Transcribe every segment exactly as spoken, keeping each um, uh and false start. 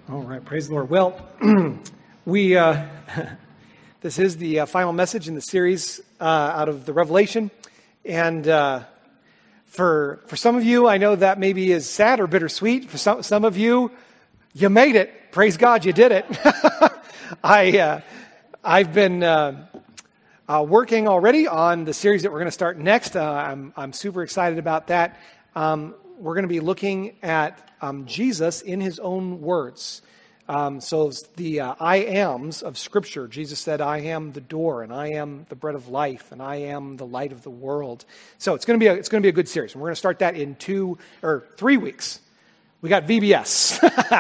All right, praise the Lord. Well, we uh, this is the uh, final message in the series uh, out of the Revelation, and uh, for for some of you, I know that maybe is sad or bittersweet. For some some of you, you made it. Praise God, you did it. I uh, I've been uh, uh, working already on the series that we're going to start next. Uh, I'm I'm super excited about that. Um, we're going to be looking at um, Jesus in his own words. Um, so the uh, I ams of Scripture. Jesus said, I am the door, and I am the bread of life, and I am the light of the world. So it's going to be a, it's going to be a good series. And we're going to start that in two or three weeks. We got V B S.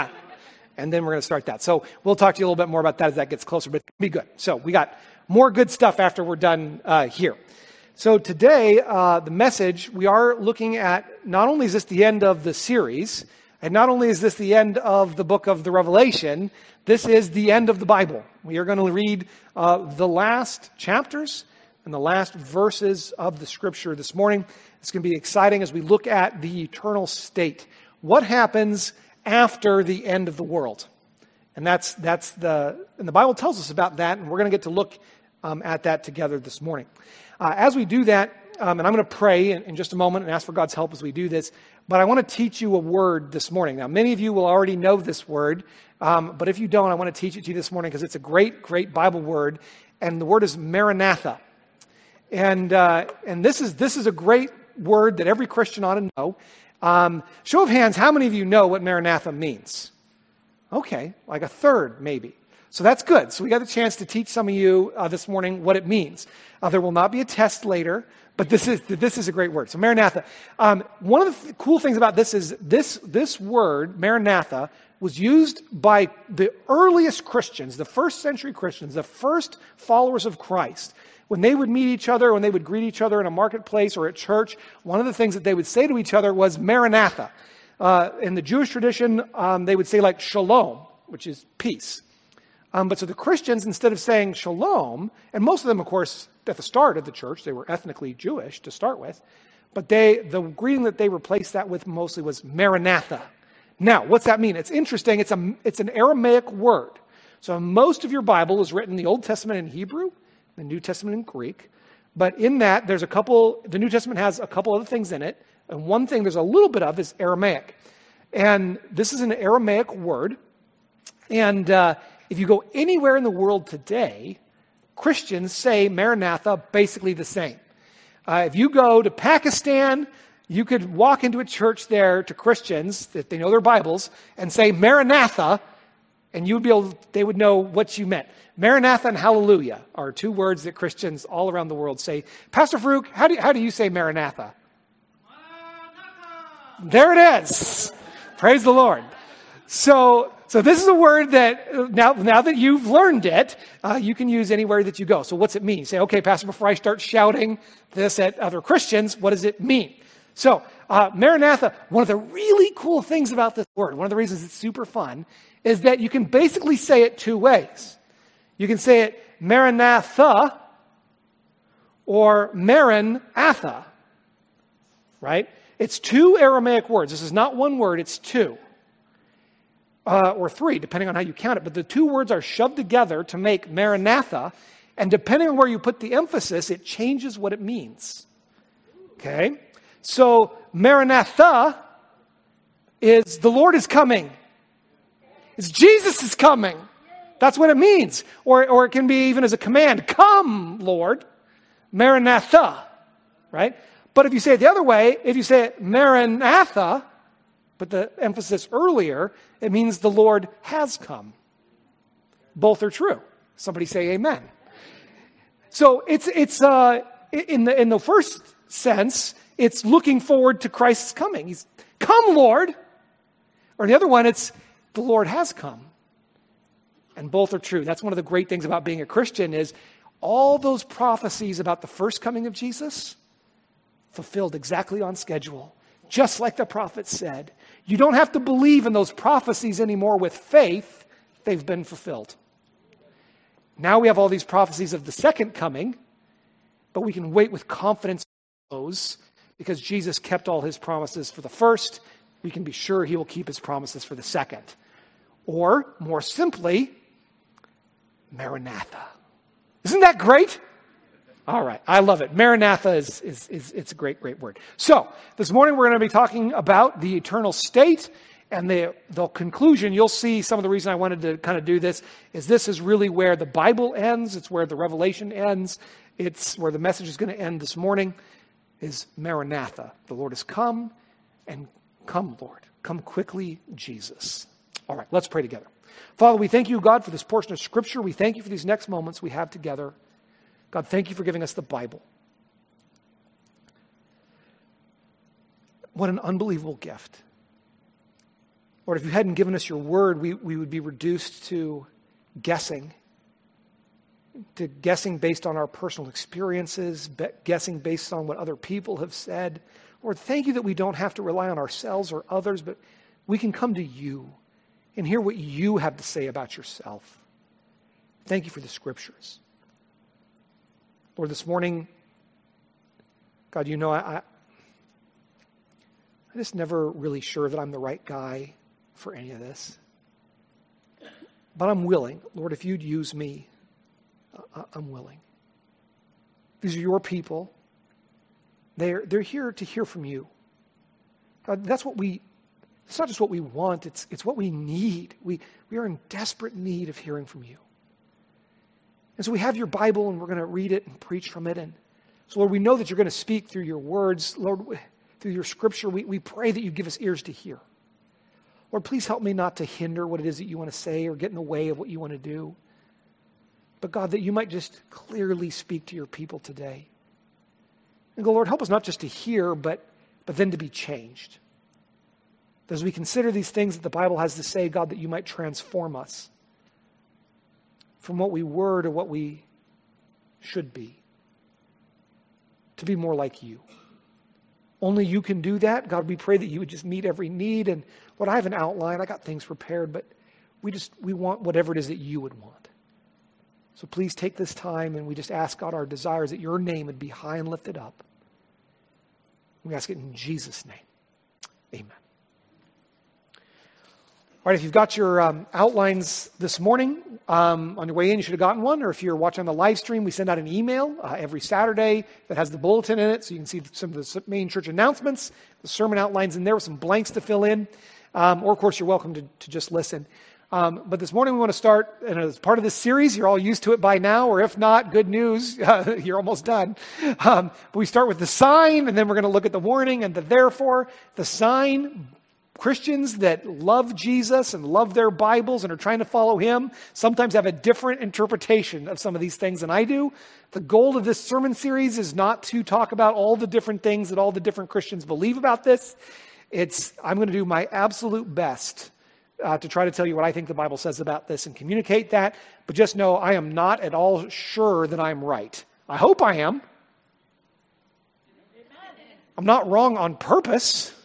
And then we're going to start that. So we'll talk to you a little bit more about that as that gets closer, but it'll be good. So we got more good stuff after we're done uh, here. So today, uh, the message, we are looking at, not only is this the end of the series, and not only is this the end of the book of the Revelation, this is the end of the Bible. We are going to read uh, the last chapters and the last verses of the Scripture this morning. It's going to be exciting as we look at the eternal state. What happens after the end of the world? And that's that's the and the Bible tells us about that, and we're going to get to look um, at that together this morning. Uh, as we do that, um, and I'm going to pray in, in just a moment and ask for God's help as we do this, but I want to teach you a word this morning. Now, many of you will already know this word, um, but if you don't, I want to teach it to you this morning because it's a great, great Bible word, and the word is Maranatha. And uh, and this is this is a great word that every Christian ought to know. Um, show of hands, how many of you know what Maranatha means? Okay, like a third maybe. So that's good. So we got a chance to teach some of you uh, this morning what it means. Uh, there will not be a test later, but this is this is a great word. So Maranatha. Um, one of the th- cool things about this is this this word, Maranatha, was used by the earliest Christians, the first century Christians, the first followers of Christ. When they would meet each other, when they would greet each other in a marketplace or at church, one of the things that they would say to each other was Maranatha. Uh, in the Jewish tradition, um, they would say like shalom, which is peace. Um, but so the Christians, instead of saying shalom, and most of them, of course, at the start of the church, they were ethnically Jewish to start with, but they the greeting that they replaced that with mostly was Maranatha. Now, what's that mean? It's interesting. It's a it's an Aramaic word. So most of your Bible is written in the Old Testament in Hebrew, the New Testament in Greek. But in that, there's a couple, the New Testament has a couple other things in it. And one thing there's a little bit of is Aramaic. And this is an Aramaic word. And uh, if you go anywhere in the world today, Christians say Maranatha basically the same. Uh, if you go to Pakistan, you could walk into a church there to Christians that they know their Bibles and say Maranatha, and you would be able, they would know what you meant. Maranatha and hallelujah are two words that Christians all around the world say. Pastor Farouk, how do you, how do you say Maranatha? Maranatha. There it is. Praise the Lord. So, so this is a word that now, now that you've learned it, uh, you can use anywhere that you go. So what's it mean? You say, okay, Pastor, before I start shouting this at other Christians, what does it mean? So, uh, Maranatha, one of the really cool things about this word, one of the reasons it's super fun, is that you can basically say it two ways. You can say it Maranatha or Maranatha, right? It's two Aramaic words. This is not one word, it's two. Uh, or three, depending on how you count it. But the two words are shoved together to make Maranatha, and depending on where you put the emphasis, it changes what it means. Okay? So, Maranatha is the Lord is coming. It's Jesus is coming. That's what it means. Or, or it can be even as a command, come, Lord. Maranatha, right? But if you say it the other way, if you say it Maranatha, but the emphasis earlier, it means the Lord has come. Both are true. Somebody say amen. So it's it's uh, in the in the first sense, it's looking forward to Christ's coming. He's come, Lord. Or the other one, it's the Lord has come. And both are true. That's one of the great things about being a Christian is all those prophecies about the first coming of Jesus fulfilled exactly on schedule. Just like the prophet said. You don't have to believe in those prophecies anymore with faith. They've been fulfilled. Now we have all these prophecies of the second coming, but we can wait with confidence on those because Jesus kept all his promises for the first. We can be sure he will keep his promises for the second. Or, more simply, Maranatha. Isn't that great? All right, I love it. Maranatha is, is, is it's a great, great word. So, this morning we're going to be talking about the eternal state and the, the conclusion. You'll see some of the reason I wanted to kind of do this is this is really where the Bible ends. It's where the Revelation ends. It's where the message is going to end this morning is Maranatha. The Lord has come, and come, Lord. Come quickly, Jesus. All right, let's pray together. Father, we thank you, God, for this portion of Scripture. We thank you for these next moments we have together. God, thank you for giving us the Bible. What an unbelievable gift. Lord, if you hadn't given us your word, we, we would be reduced to guessing. To guessing based on our personal experiences, be, guessing based on what other people have said. Lord, thank you that we don't have to rely on ourselves or others, but we can come to you and hear what you have to say about yourself. Thank you for the Scriptures. Lord, this morning, God, you know, I, I, I'm just never really sure that I'm the right guy for any of this. But I'm willing. Lord, if you'd use me, I, I'm willing. These are your people. They're, they're here to hear from you. God, that's what we, it's not just what we want, it's, it's what we need. We, we are in desperate need of hearing from you. And so we have your Bible, and we're going to read it and preach from it. And so, Lord, we know that you're going to speak through your words. Lord, through your Scripture, we, we pray that you give us ears to hear. Lord, please help me not to hinder what it is that you want to say or get in the way of what you want to do. But God, that you might just clearly speak to your people today. And God, Lord, help us not just to hear, but, but then to be changed. As we consider these things that the Bible has to say, God, that you might transform us from what we were to what we should be, to be more like you. Only you can do that. God, we pray that you would just meet every need. And Lord, I have an outline. I got things prepared, but we just, we want whatever it is that you would want. So please take this time, and we just ask, God, our desires that your name would be high and lifted up. We ask it in Jesus' name. Amen. All right, if you've got your um, outlines this morning, um, on your way in, you should have gotten one. Or if you're watching on the live stream, we send out an email uh, every Saturday that has the bulletin in it, so you can see some of the main church announcements, the sermon outlines in there with some blanks to fill in. Um, or, of course, you're welcome to, to just listen. Um, but this morning we want to start, and as part of this series, you're all used to it by now, or if not, good news, uh, you're almost done. Um, but we start with the sign, and then we're going to look at the warning and the therefore. The sign, Christians that love Jesus and love their Bibles and are trying to follow him sometimes have a different interpretation of some of these things than I do. The goal of this sermon series is not to talk about all the different things that all the different Christians believe about this. It's, I'm going to do my absolute best uh, to try to tell you what I think the Bible says about this and communicate that. But just know I am not at all sure that I'm right. I hope I am. I'm not wrong on purpose.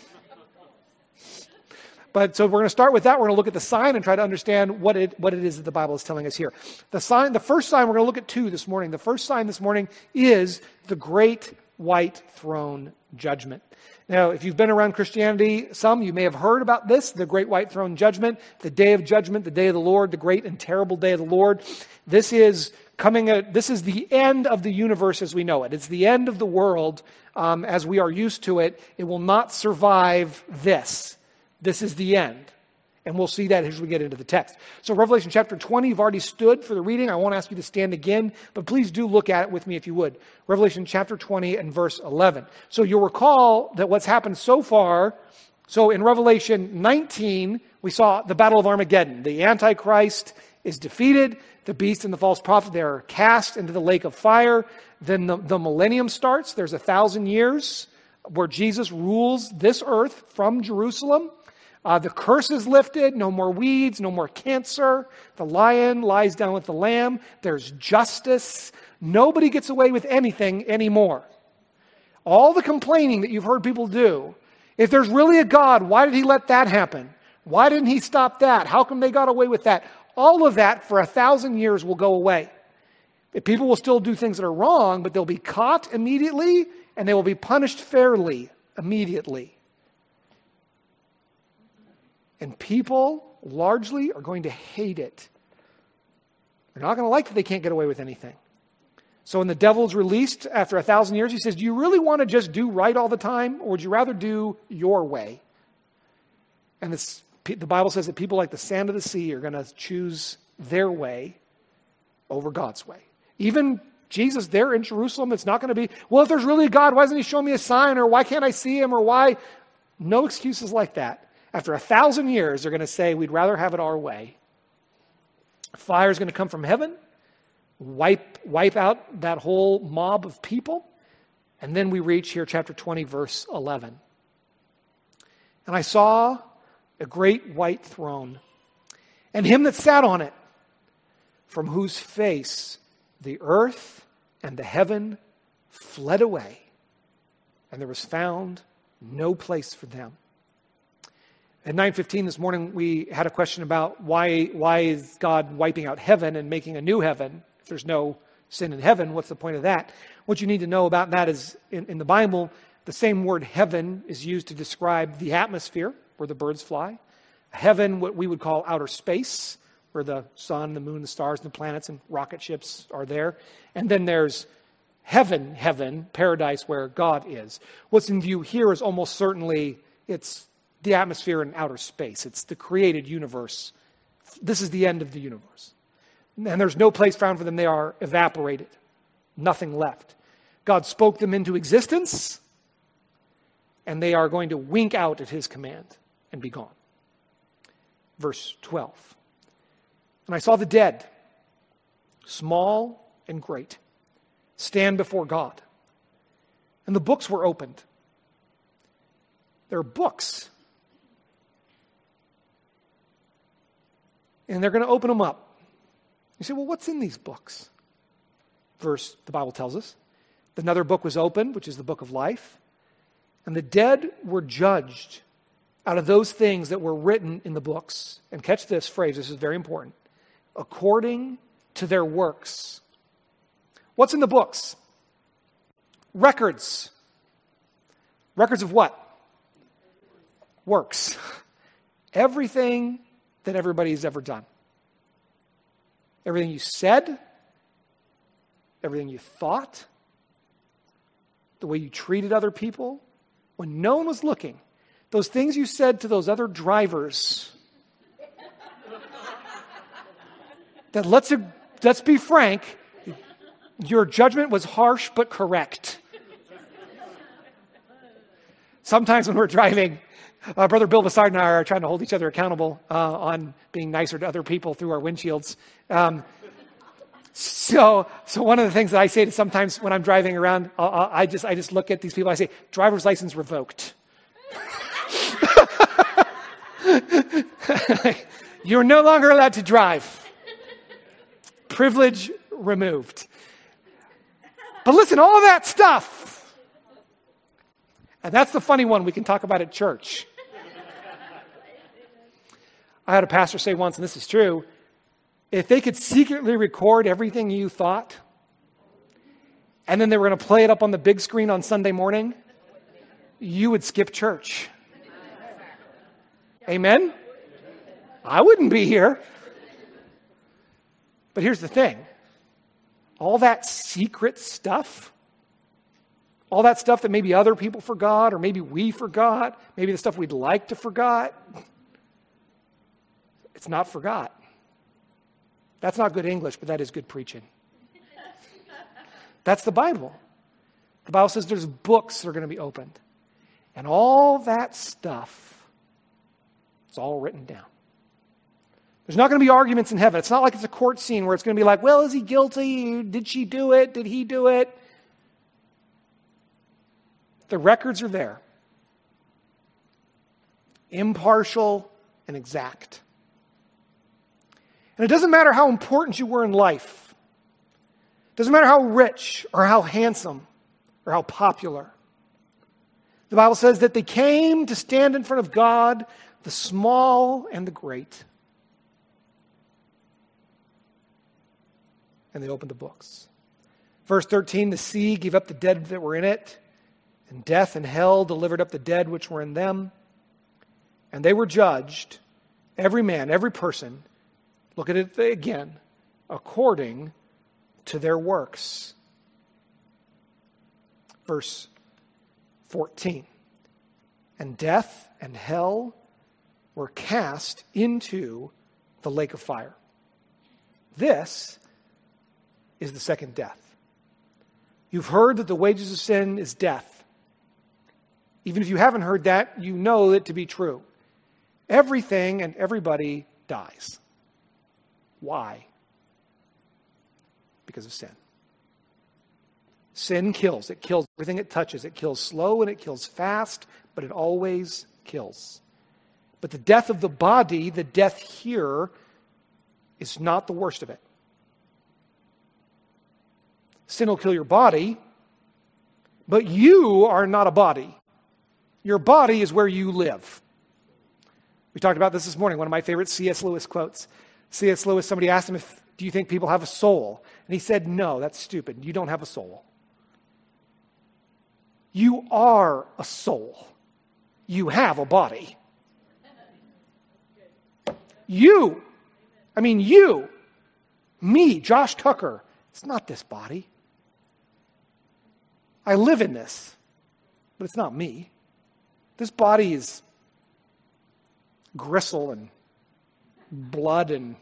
But so we're going to start with that. We're going to look at the sign and try to understand what it what it is that the Bible is telling us here. The sign, the first sign, we're going to look at two this morning. The first sign this morning is the great white throne judgment. Now, if you've been around Christianity, some, you may have heard about this, the great white throne judgment, the day of judgment, the day of the Lord, the great and terrible day of the Lord. This is coming, a, this is the end of the universe as we know it. It's the end of the world um, as we are used to it. It will not survive this. This is the end. And we'll see that as we get into the text. So Revelation chapter twenty, you've already stood for the reading. I won't ask you to stand again, but please do look at it with me if you would. Revelation chapter twenty and verse eleven. So you'll recall that what's happened so far, so in Revelation nineteen, we saw the battle of Armageddon. The Antichrist is defeated. The beast and the false prophet, they are cast into the lake of fire. Then the, the millennium starts. There's a thousand years where Jesus rules this earth from Jerusalem. Uh, the curse is lifted, no more weeds, no more cancer. The lion lies down with the lamb. There's justice. Nobody gets away with anything anymore. All the complaining that you've heard people do, if there's really a God, why did he let that happen? Why didn't he stop that? How come they got away with that? All of that for a thousand years will go away. People will still do things that are wrong, but they'll be caught immediately and they will be punished fairly immediately. And people largely are going to hate it. They're not going to like that they can't get away with anything. So when the devil's released after a thousand years, he says, do you really want to just do right all the time, or would you rather do your way? And this, the Bible says that people like the sand of the sea are going to choose their way over God's way. Even Jesus there in Jerusalem, it's not going to be, well, if there's really a God, why doesn't he show me a sign? Or why can't I see him? Or why? No excuses like that. After a thousand years, they're going to say, we'd rather have it our way. Fire is going to come from heaven, wipe, wipe out that whole mob of people. And then we reach here, chapter twenty, verse eleven. And I saw a great white throne, and him that sat on it, from whose face the earth and the heaven fled away, and there was found no place for them. At nine fifteen this morning, we had a question about why, why is God wiping out heaven and making a new heaven? If there's no sin in heaven, what's the point of that? What you need to know about that is, in, in the Bible, the same word heaven is used to describe the atmosphere where the birds fly. Heaven, what we would call outer space, where the sun, the moon, the stars, and the planets and rocket ships are there. And then there's heaven, heaven, paradise, where God is. What's in view here is almost certainly, it's the atmosphere in outer space. It's the created universe. This is the end of the universe. And there's no place found for them. They are evaporated. Nothing left. God spoke them into existence, and they are going to wink out at his command and be gone. Verse twelve. And I saw the dead, small and great, stand before God. And the books were opened. There are books. And they're going to open them up. You say, well, what's in these books? Verse, the Bible tells us. Another book was opened, which is the book of life. And the dead were judged out of those things that were written in the books. And catch this phrase, this is very important. According to their works. What's in the books? Records. Records of what? Works. Everything that everybody's ever done. Everything you said, everything you thought, the way you treated other people, when no one was looking, those things you said to those other drivers, that let's, let's be frank, your judgment was harsh but correct. Sometimes when we're driving, uh, Brother Bill Bassard and I are trying to hold each other accountable uh, on being nicer to other people through our windshields. Um, so, so one of the things that I say to sometimes when I'm driving around, uh, I just I just look at these people. I say, "Driver's license revoked." You're no longer allowed to drive. Privilege removed. But listen, all of that stuff, and that's the funny one we can talk about at church. I had a pastor say once, and this is true, if they could secretly record everything you thought, and then they were going to play it up on the big screen on Sunday morning, you would skip church. Amen? I wouldn't be here. But here's the thing. All that secret stuff, all that stuff that maybe other people forgot, or maybe we forgot, maybe the stuff we'd like to forgot, it's not forgot. That's not good English, but that is good preaching. That's the Bible. The Bible says there's books that are going to be opened. And all that stuff is all written down. There's not going to be arguments in heaven. It's not like it's a court scene where it's going to be like, well, is he guilty? Did she do it? Did he do it? The records are there. Impartial and exact. And it doesn't matter how important you were in life. It doesn't matter how rich or how handsome or how popular. The Bible says that they came to stand in front of God, the small and the great. And they opened the books. Verse thirteen, the sea gave up the dead that were in it, and death and hell delivered up the dead which were in them. And they were judged Every man, every person, look at it again, according to their works. Verse fourteen. And death and hell were cast into the lake of fire. This is the second death. You've heard that the wages of sin is death. Even if you haven't heard that, you know it to be true. Everything and everybody dies. Why? Because of sin. Sin kills. It kills everything it touches. It kills slow and it kills fast, but it always kills. But the death of the body, the death here, is not the worst of it. Sin will kill your body, but you are not a body. Your body is where you live. We talked about this this morning, one of my favorite C S Lewis quotes. C S Lewis, somebody asked him, if, do you think people have a soul? And he said, no, that's stupid. You don't have a soul. You are a soul. You have a body. You, I mean you, me, Josh Tucker, it's not this body. I live in this, but it's not me. This body is gristle and blood and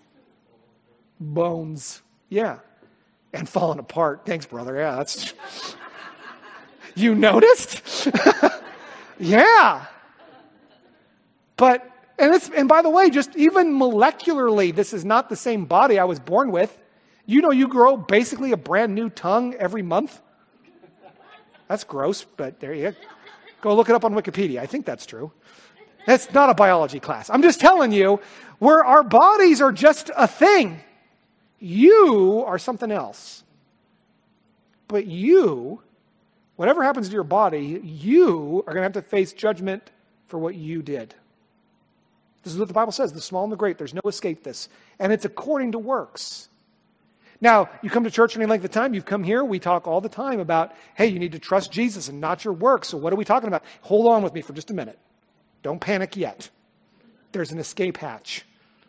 bones. Yeah. And falling apart. Thanks, brother. Yeah, that's... You noticed? Yeah. But, and it's, and by the way, just even molecularly, this is not the same body I was born with. You know you grow basically a brand new tongue every month? That's gross, but there you go. Go look it up on Wikipedia. I think that's true. That's not a biology class. I'm just telling you, where our bodies are just a thing. You are something else. But you, whatever happens to your body, you are going to have to face judgment for what you did. This is what the Bible says, the small and the great. There's no escape this. And it's according to works. Now, you come to church any length of time, you've come here, we talk all the time about, hey, you need to trust Jesus and not your works. So what are we talking about? Hold on with me for just a minute. Don't panic yet. There's an escape hatch.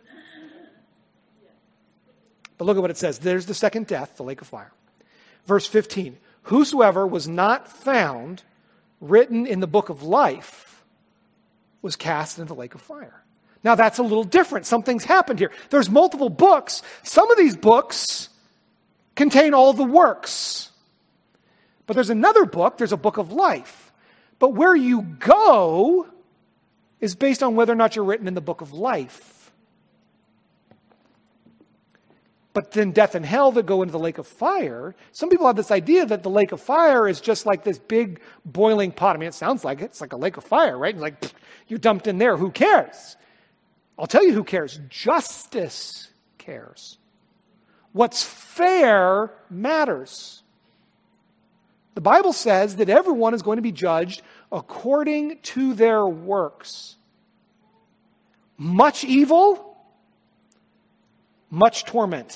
But look at what it says. There's the second death, the lake of fire. Verse fifteen. Whosoever was not found written in the book of life was cast into the lake of fire. Now that's a little different. Something's happened here. There's multiple books. Some of these books contain all the works. But there's another book, there's a book of life. But where you go is based on whether or not you're written in the book of life. But then death and hell that go into the lake of fire, some people have this idea that the lake of fire is just like this big boiling pot. I mean, it sounds like it. It's like a lake of fire, right? Like, pfft, you're dumped in there. Who cares? I'll tell you who cares. Justice cares. What's fair matters. The Bible says that everyone is going to be judged according to their works. Much evil, much torment.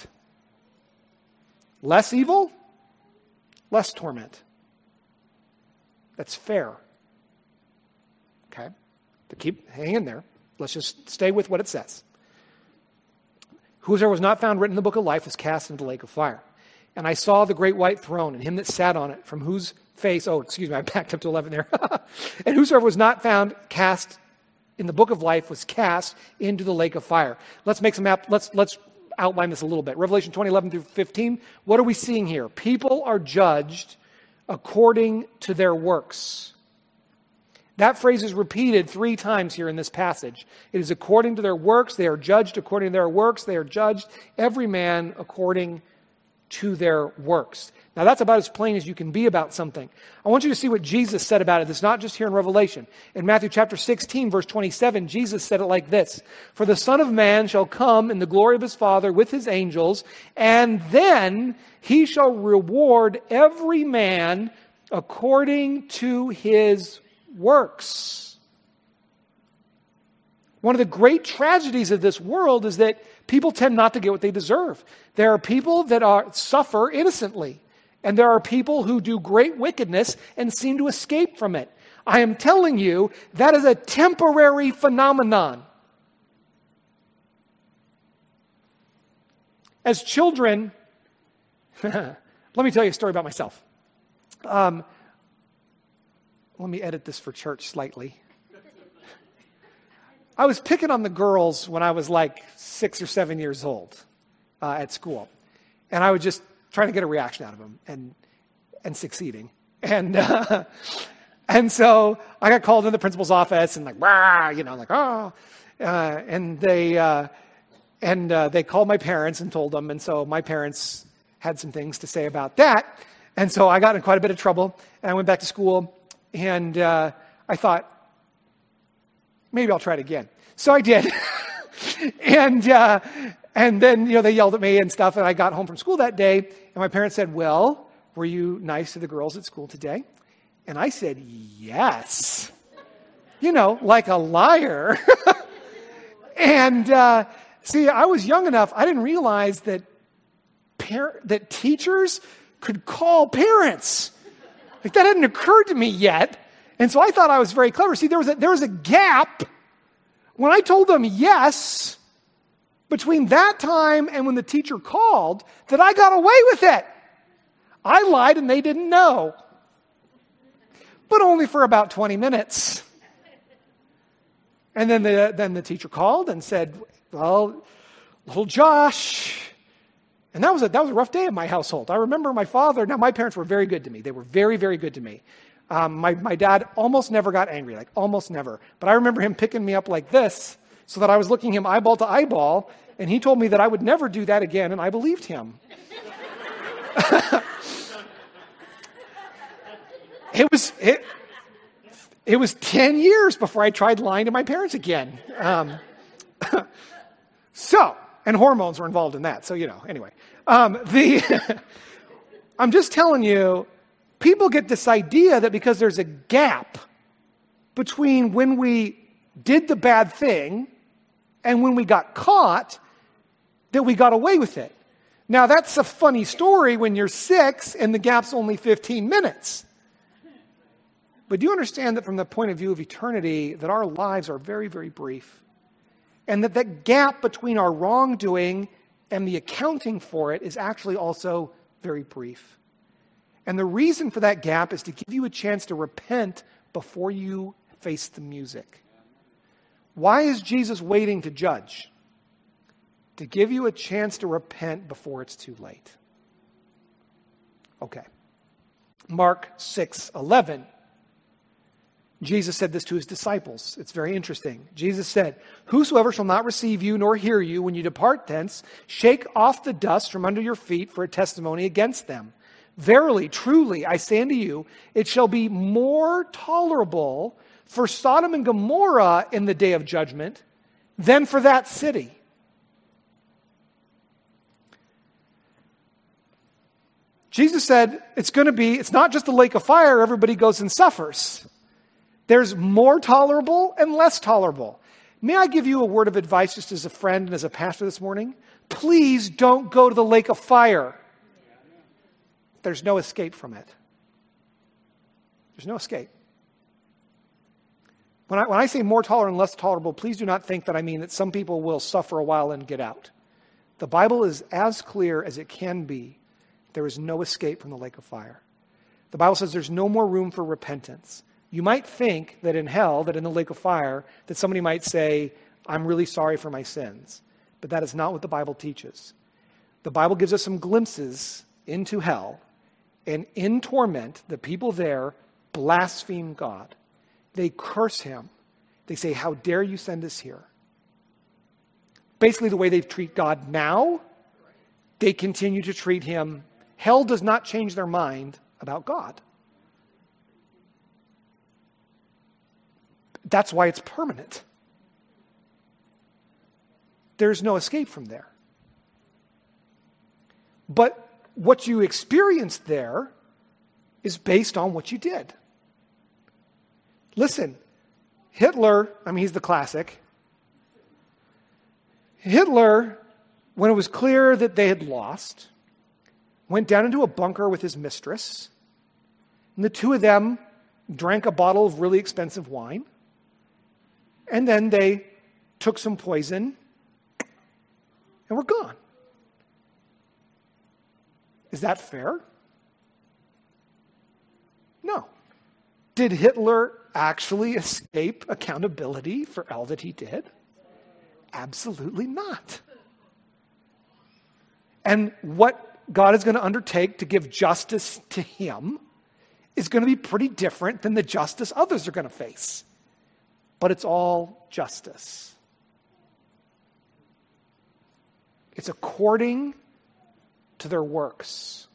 Less evil, less torment. That's fair. Okay? But keep hang in there. Let's just stay with what it says. Whosoever was not found written in the book of life was cast into the lake of fire. And I saw the great white throne and him that sat on it, from whose face, oh, excuse me, I backed up to eleven there. And whosoever was not found cast in the book of life was cast into the lake of fire. Let's make some, let's, let's outline this a little bit. Revelation twenty, eleven through fifteen. What are we seeing here? People are judged according to their works. That phrase is repeated three times here in this passage. It is according to their works. They are judged according to their works. They are judged, every man according to their works. Now that's about as plain as you can be about something. I want you to see what Jesus said about it. It's not just here in Revelation. In Matthew chapter sixteen, verse twenty-seven, Jesus said it like this. For the Son of Man shall come in the glory of his Father with his angels, and then he shall reward every man according to his works. One of the great tragedies of this world is that people tend not to get what they deserve. There are people that are suffer innocently, and there are people who do great wickedness and seem to escape from it. I am telling you, that is a temporary phenomenon. as children, let me tell you a story about myself. Um, let me edit this for church slightly. I was picking on the girls when I was like six or seven years old uh, at school. And I was just trying to get a reaction out of them and and succeeding. And uh, and so I got called into the principal's office and like, rah, you know, like, oh. Uh, and they uh, and uh, they called my parents and told them. And so my parents had some things to say about that. And so I got in quite a bit of trouble. And I went back to school. And uh, I thought, maybe I'll try it again. So I did. and uh, and then, you know, they yelled at me and stuff. And I got home from school that day. And my parents said, well, were you nice to the girls at school today? And I said, yes. You know, like a liar. and uh, see, I was young enough. I didn't realize that par- that teachers could call parents. Like that hadn't occurred to me yet. And so I thought I was very clever. See, there was a, there was a gap when I told them yes between that time and when the teacher called that I got away with it. I lied and they didn't know. But only for about twenty minutes. And then the, then the teacher called and said, well, little Josh. And that was a, that was a rough day in my household. I remember my father, now my parents were very good to me. They were very, very good to me. Um, my, my dad almost never got angry, like almost never. But I remember him picking me up like this so that I was looking him eyeball to eyeball, and he told me that I would never do that again, and I believed him. it was it, it was ten years before I tried lying to my parents again. Um, so, and hormones were involved in that, so you know, anyway. Um, the I'm just telling you, people get this idea that because there's a gap between when we did the bad thing and when we got caught, that we got away with it. Now, that's a funny story when you're six and the gap's only fifteen minutes. But do you understand that from the point of view of eternity, that our lives are very, very brief? And that that gap between our wrongdoing and the accounting for it is actually also very brief. And the reason for that gap is to give you a chance to repent before you face the music. Why is Jesus waiting to judge? To give you a chance to repent before it's too late. Okay. Mark six eleven. Jesus said this to his disciples. It's very interesting. Jesus said, whosoever shall not receive you nor hear you when you depart thence, shake off the dust from under your feet for a testimony against them. Verily, truly, I say unto you, it shall be more tolerable for Sodom and Gomorrah in the day of judgment than for that city. Jesus said it's going to be, it's not just a lake of fire, everybody goes and suffers. There's more tolerable and less tolerable. May I give you a word of advice just as a friend and as a pastor this morning? Please don't go to the lake of fire. There's no escape from it. There's no escape. When I, when I say more tolerant and less tolerable, please do not think that I mean that some people will suffer a while and get out. The Bible is as clear as it can be. There is no escape from the lake of fire. The Bible says there's no more room for repentance. You might think that in hell, that in the lake of fire, that somebody might say, I'm really sorry for my sins. But that is not what the Bible teaches. The Bible gives us some glimpses into hell. And in torment, the people there blaspheme God. They curse him. They say, how dare you send us here? Basically, the way they treat God now, they continue to treat him. Hell does not change their mind about God. That's why it's permanent. There's no escape from there. But what you experienced there is based on what you did. Listen, Hitler, I mean, he's the classic. Hitler, when it was clear that they had lost, went down into a bunker with his mistress, and the two of them drank a bottle of really expensive wine, and then they took some poison and were gone. Is that fair? No. Did Hitler actually escape accountability for all that he did? Absolutely not. And what God is going to undertake to give justice to him is going to be pretty different than the justice others are going to face. But it's all justice. It's according to their works.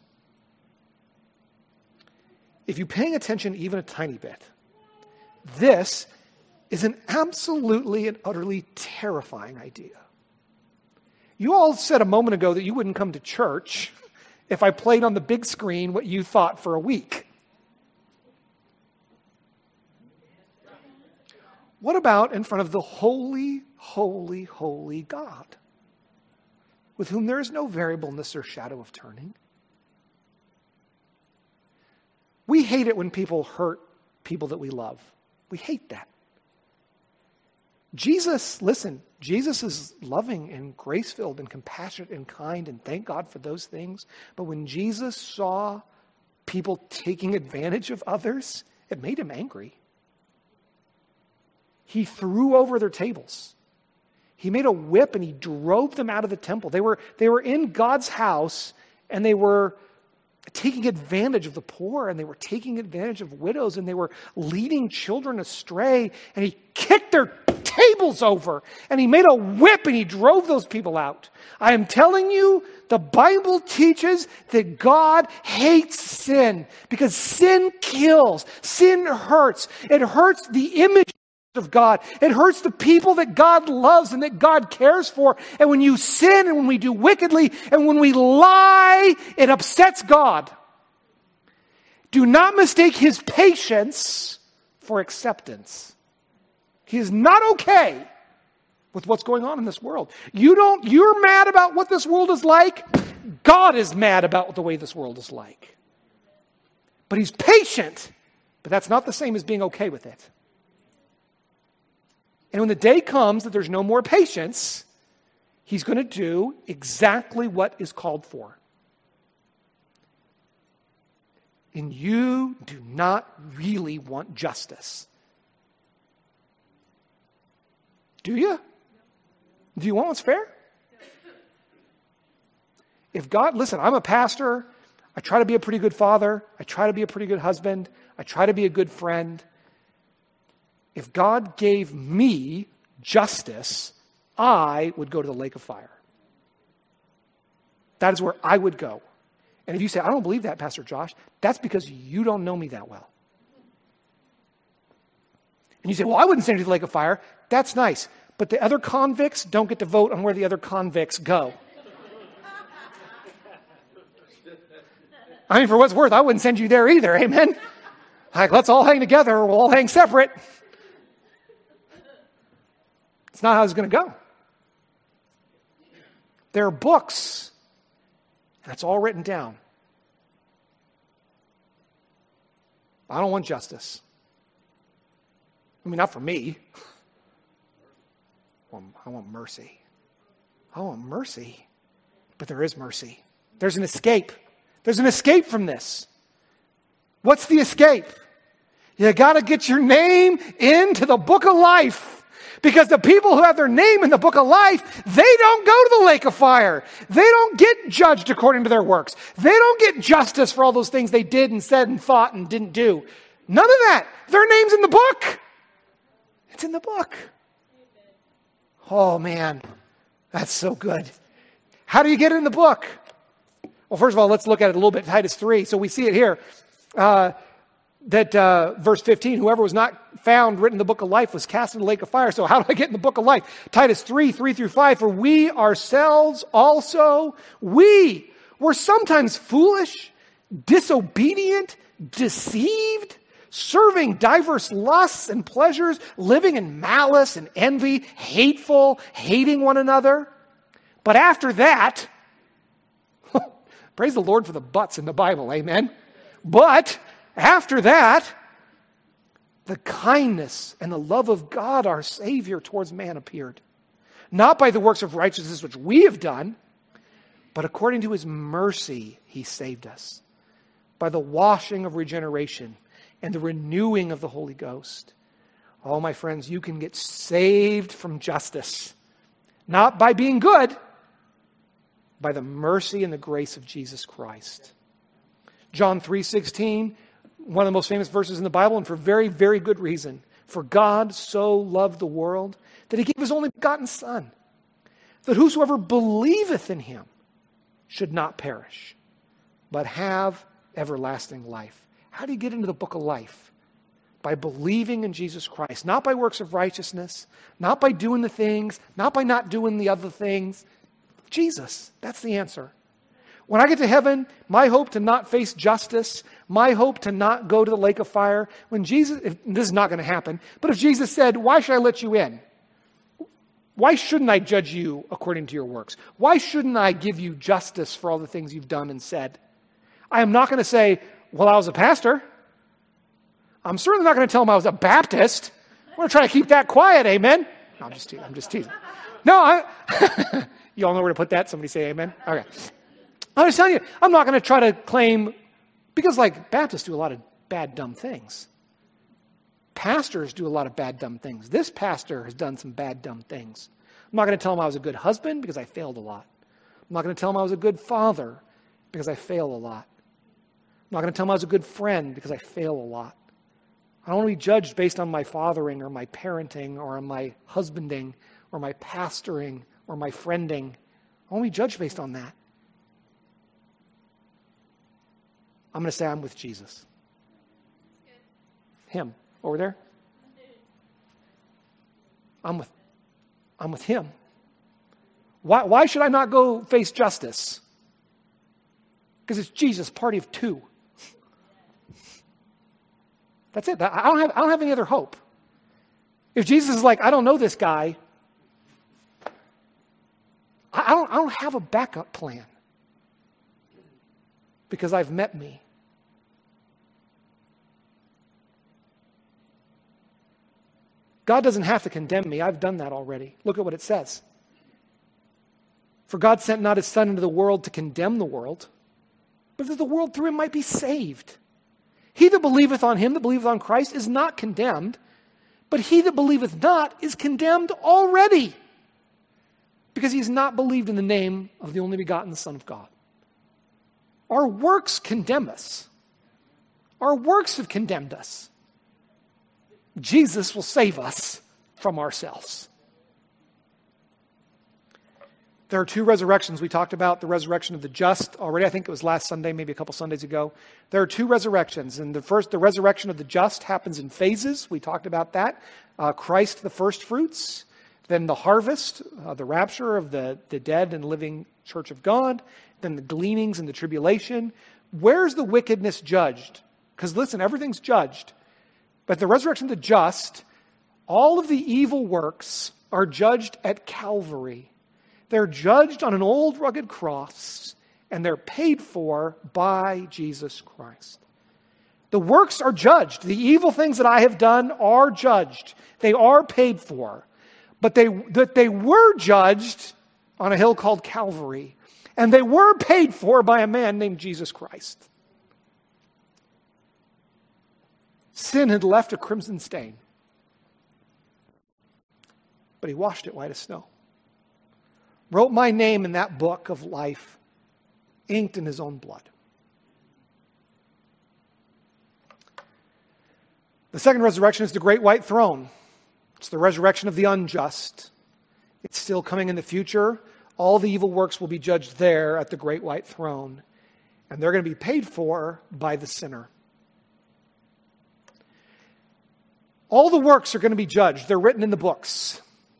If you're paying attention even a tiny bit, this is an absolutely and utterly terrifying idea. You all said a moment ago that you wouldn't come to church if I played on the big screen what you thought for a week. What about in front of the holy, holy, holy God, with whom there is no variableness or shadow of turning? We hate it when people hurt people that we love. We hate that. Jesus, listen, Jesus is loving and grace-filled and compassionate and kind, and thank God for those things. But when Jesus saw people taking advantage of others, it made him angry. He threw over their tables. He made a whip and he drove them out of the temple. They were, they were in God's house and they were taking advantage of the poor, and they were taking advantage of widows, and they were leading children astray, and he kicked their tables over, and he made a whip and he drove those people out. I am telling you, the Bible teaches that God hates sin because sin kills, sin hurts. It hurts the image of God. It hurts the people that God loves and that God cares for. And when you sin and when we do wickedly and when we lie, it upsets God. Do not mistake his patience for acceptance. He is not okay with what's going on in this world. You don't, you're mad about what this world is like. God is mad about the way this world is like. But he's patient, but that's not the same as being okay with it. And when the day comes that there's no more patience, he's going to do exactly what is called for. And you do not really want justice. Do you? Do you want what's fair? If God, listen, I'm a pastor. I try to be a pretty good father. I try to be a pretty good husband. I try to be a good friend. If God gave me justice, I would go to the lake of fire. That is where I would go. And if you say, I don't believe that, Pastor Josh, that's because you don't know me that well. And you say, well, I wouldn't send you to the lake of fire. That's nice. But the other convicts don't get to vote on where the other convicts go. I mean, for what's worth, I wouldn't send you there either. Amen? Like, let's all hang together or we'll all hang separate. It's not how it's going to go. There are books, and it's all written down. I don't want justice. I mean, not for me. I want mercy. I want mercy. But there is mercy. There's an escape. There's an escape from this. What's the escape? You got to get your name into the book of life. Because the people who have their name in the book of life, they don't go to the lake of fire. They don't get judged according to their works. They don't get justice for all those things they did and said and thought and didn't do. None of that. Their name's in the book. It's in the book. Oh, man. That's so good. How do you get it in the book? Well, first of all, let's look at it a little bit. Titus three. So we see it here. Uh, that uh, verse fifteen, whoever was not found written in the book of life was cast into the lake of fire. So how do I get in the book of life? Titus three, three through five. For we ourselves also, we were sometimes foolish, disobedient, deceived, serving diverse lusts and pleasures, living in malice and envy, hateful, hating one another. But after that, praise the Lord for the buts in the Bible, amen? But after that, the kindness and the love of God, our Savior, towards man appeared. Not by the works of righteousness which we have done, But according to his mercy, he saved us by the washing of regeneration and the renewing of the Holy Ghost. Oh, my friends, you can get saved from justice, not by being good, by the mercy and the grace of Jesus Christ. John three sixteen, one of the most famous verses in the Bible, and for very, very good reason. For God so loved the world that he gave his only begotten Son, that whosoever believeth in him should not perish, but have everlasting life. How do you get into the book of life? By believing in Jesus Christ, not by works of righteousness, not by doing the things, not by not doing the other things. Jesus, that's the answer. When I get to heaven, my hope to not face justice, my hope to not go to the lake of fire, when Jesus, if, this is not going to happen, but if Jesus said, why should I let you in? Why shouldn't I judge you according to your works? Why shouldn't I give you justice for all the things you've done and said? I am not going to say, well, I was a pastor. I'm certainly not going to tell him I was a Baptist. I'm going to try to keep that quiet, amen? No, I'm just teasing. I'm just teasing. No, I, you all know where to put that? Somebody say amen? Okay. I'm just telling you, I'm not going to try to claim, because like Baptists do a lot of bad, dumb things. Pastors do a lot of bad, dumb things. This pastor has done some bad, dumb things. I'm not going to tell him I was a good husband because I failed a lot. I'm not going to tell him I was a good father because I fail a lot. I'm not going to tell him I was a good friend because I fail a lot. I don't want to be judged based on my fathering or my parenting or on my husbanding or my pastoring or my friending. I want to be judged based on that. I'm going to say I'm with Jesus. Him. Over there? I'm with, I'm with him. Why, why should I not go face justice? Because it's Jesus, party of two. That's it. I don't have, I don't have any other hope. If Jesus is like, I don't know this guy, I don't, I don't have a backup plan. Because I've met me. God doesn't have to condemn me. I've done that already. Look at what it says. For God sent not his Son into the world to condemn the world, but that the world through him might be saved. He that believeth on him, that believeth on Christ, is not condemned, but he that believeth not is condemned already, because he has not believed in the name of the only begotten Son of God. Our works condemn us. Our works have condemned us. Jesus will save us from ourselves. There are two resurrections. We talked about the resurrection of the just already. I think it was last Sunday, maybe a couple Sundays ago. There are two resurrections. And the first, the resurrection of the just happens in phases. We talked about that. Uh, Christ, the first fruits. Then the harvest, uh, the rapture of the, the dead and living church of God. Then the gleanings and the tribulation. Where's the wickedness judged? Because listen, everything's judged. But the resurrection of the just, all of the evil works are judged at Calvary. They're judged on an old rugged cross, and they're paid for by Jesus Christ. The works are judged. The evil things that I have done are judged. They are paid for. But they, that they were judged on a hill called Calvary. And they were paid for by a man named Jesus Christ. Sin had left a crimson stain. But he washed it white as snow. Wrote my name in that book of life, inked in his own blood. The second resurrection is the great white throne. It's the resurrection of the unjust. It's still coming in the future. All the evil works will be judged there at the great white throne. And they're going to be paid for by the sinner. All the works are going to be judged. They're written in the books.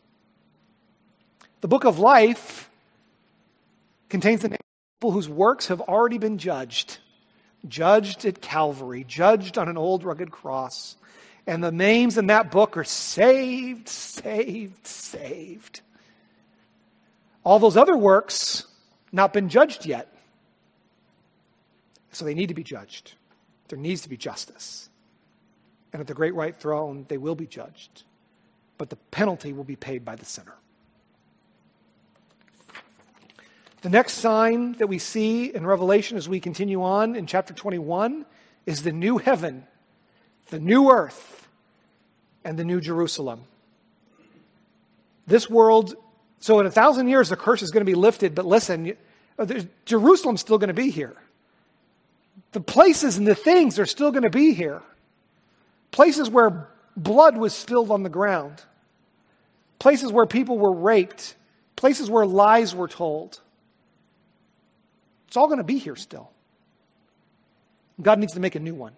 The book of life contains the names of people whose works have already been judged. Judged at Calvary. Judged on an old rugged cross. And the names in that book are saved, saved, saved. All those other works, not been judged yet. So they need to be judged. There needs to be justice. And at the great white throne, they will be judged. But the penalty will be paid by the sinner. The next sign that we see in Revelation as we continue on in chapter twenty-one is the new heaven, the new earth, and the new Jerusalem. This world, so in a thousand years the curse is going to be lifted, but listen, Jerusalem's still going to be here. The places and the things are still going to be here. Places where blood was spilled on the ground. Places where people were raped. Places where lies were told. It's all going to be here still. God needs to make a new one.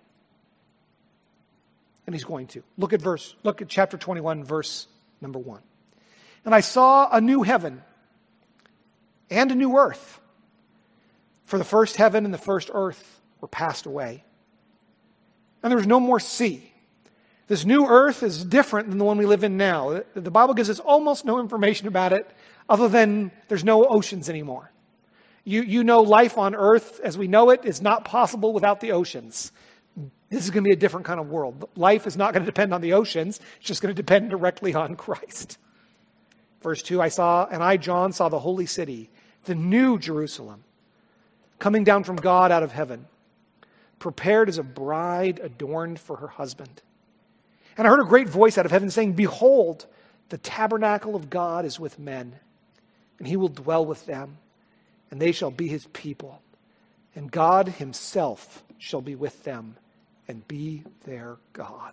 And he's going to. Look at verse, look at chapter twenty-one, verse number one. And I saw a new heaven and a new earth. For the first heaven and the first earth were passed away. And there was no more sea. This new earth is different than the one we live in now. The Bible gives us almost no information about it other than there's no oceans anymore. You, you know life on earth as we know it is not possible without the oceans. This is going to be a different kind of world. Life is not going to depend on the oceans. It's just going to depend directly on Christ. Verse two, I saw, and I, John, saw the holy city, the new Jerusalem, coming down from God out of heaven, prepared as a bride adorned for her husband. And I heard a great voice out of heaven saying, behold, the tabernacle of God is with men, and he will dwell with them, and they shall be his people. And God himself shall be with them and be their God.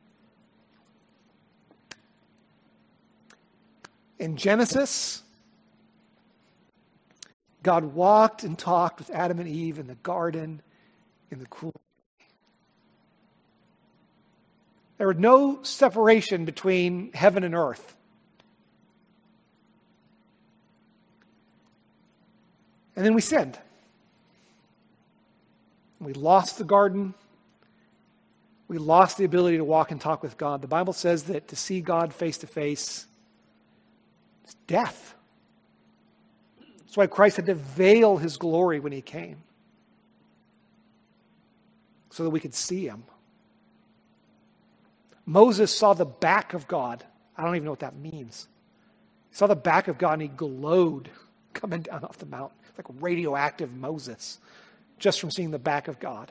In Genesis, God walked and talked with Adam and Eve in the garden in the cool. There was no separation between heaven and earth. And then we sinned. We lost the garden. We lost the ability to walk and talk with God. The Bible says that to see God face to face is death. That's why Christ had to veil his glory when he came, so that we could see him. Moses saw the back of God. I don't even know what that means. He saw the back of God and he glowed coming down off the mountain. Like radioactive Moses, just from seeing the back of God.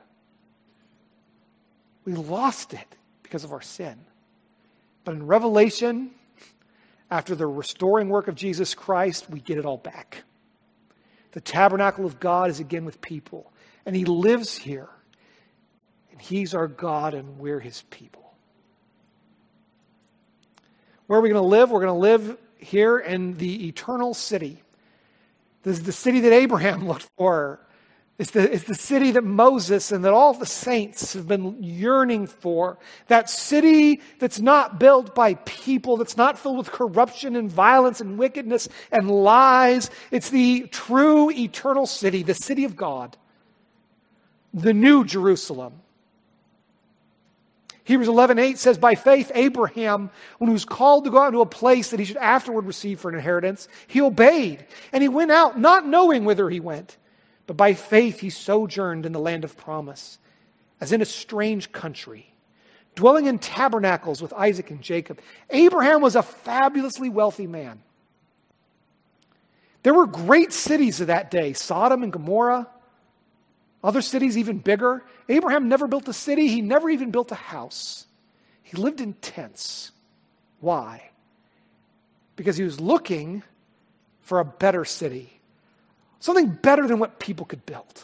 We lost it because of our sin. But in Revelation, after the restoring work of Jesus Christ, we get it all back. The tabernacle of God is again with people, and he lives here. And he's our God, and we're his people. Where are we going to live? We're going to live here in the eternal city. This is the city that Abraham looked for. It's the, it's the city that Moses and that all the saints have been yearning for. That city that's not built by people, that's not filled with corruption and violence and wickedness and lies. It's the true eternal city, the city of God, the new Jerusalem. Hebrews eleven eight says, by faith, Abraham, when he was called to go out into a place that he should afterward receive for an inheritance, he obeyed. And he went out, not knowing whither he went. But by faith, he sojourned in the land of promise, as in a strange country, dwelling in tabernacles with Isaac and Jacob. Abraham was a fabulously wealthy man. There were great cities of that day, Sodom and Gomorrah, other cities even bigger. Abraham never built a city. He never even built a house. He lived in tents. Why? Because he was looking for a better city. Something better than what people could build.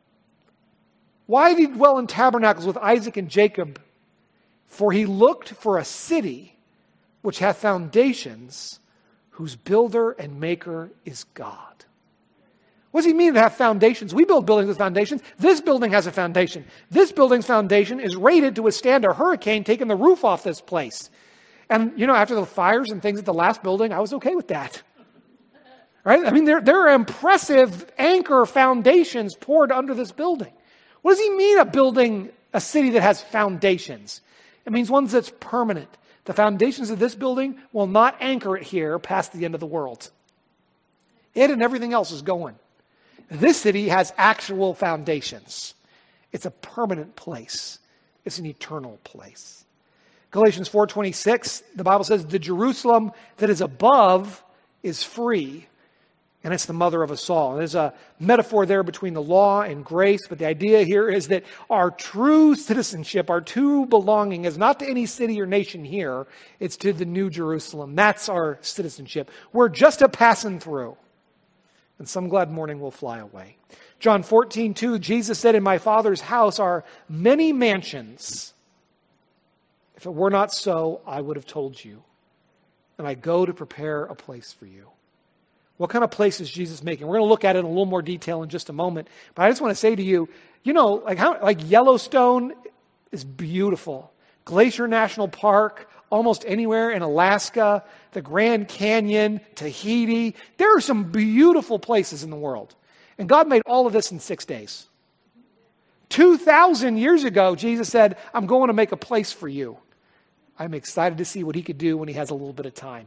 Why did he dwell in tabernacles with Isaac and Jacob? For he looked for a city which hath foundations, whose builder and maker is God. What does he mean to have foundations? We build buildings with foundations. This building has a foundation. This building's foundation is rated to withstand a hurricane taking the roof off this place. And, you know, after the fires and things at the last building, I was okay with that. Right? I mean, there, there are impressive anchor foundations poured under this building. What does he mean a building, a city that has foundations? It means one that's permanent. The foundations of this building will not anchor it here past the end of the world. It and everything else is going. This city has actual foundations. It's a permanent place. It's an eternal place. Galatians four twenty-six, the Bible says, the Jerusalem that is above is free, And it's the mother of us all. There's a metaphor there between the law and grace, but the idea here is that our true citizenship, our true belonging is not to any city or nation here, it's to the New Jerusalem. That's our citizenship. We're just a passing through. And some glad morning will fly away. John fourteen two, Jesus said, "In my Father's house are many mansions. If it were not so, I would have told you. And I go to prepare a place for you." What kind of place is Jesus making? We're going to look at it in a little more detail in just a moment. But I just want to say to you, you know, like how like Yellowstone is beautiful. Glacier National Park, almost anywhere in Alaska, the Grand Canyon, Tahiti. There are some beautiful places in the world. And God made all of this in six days. two thousand years ago, Jesus said, "I'm going to make a place for you." I'm excited to see what he could do when he has a little bit of time.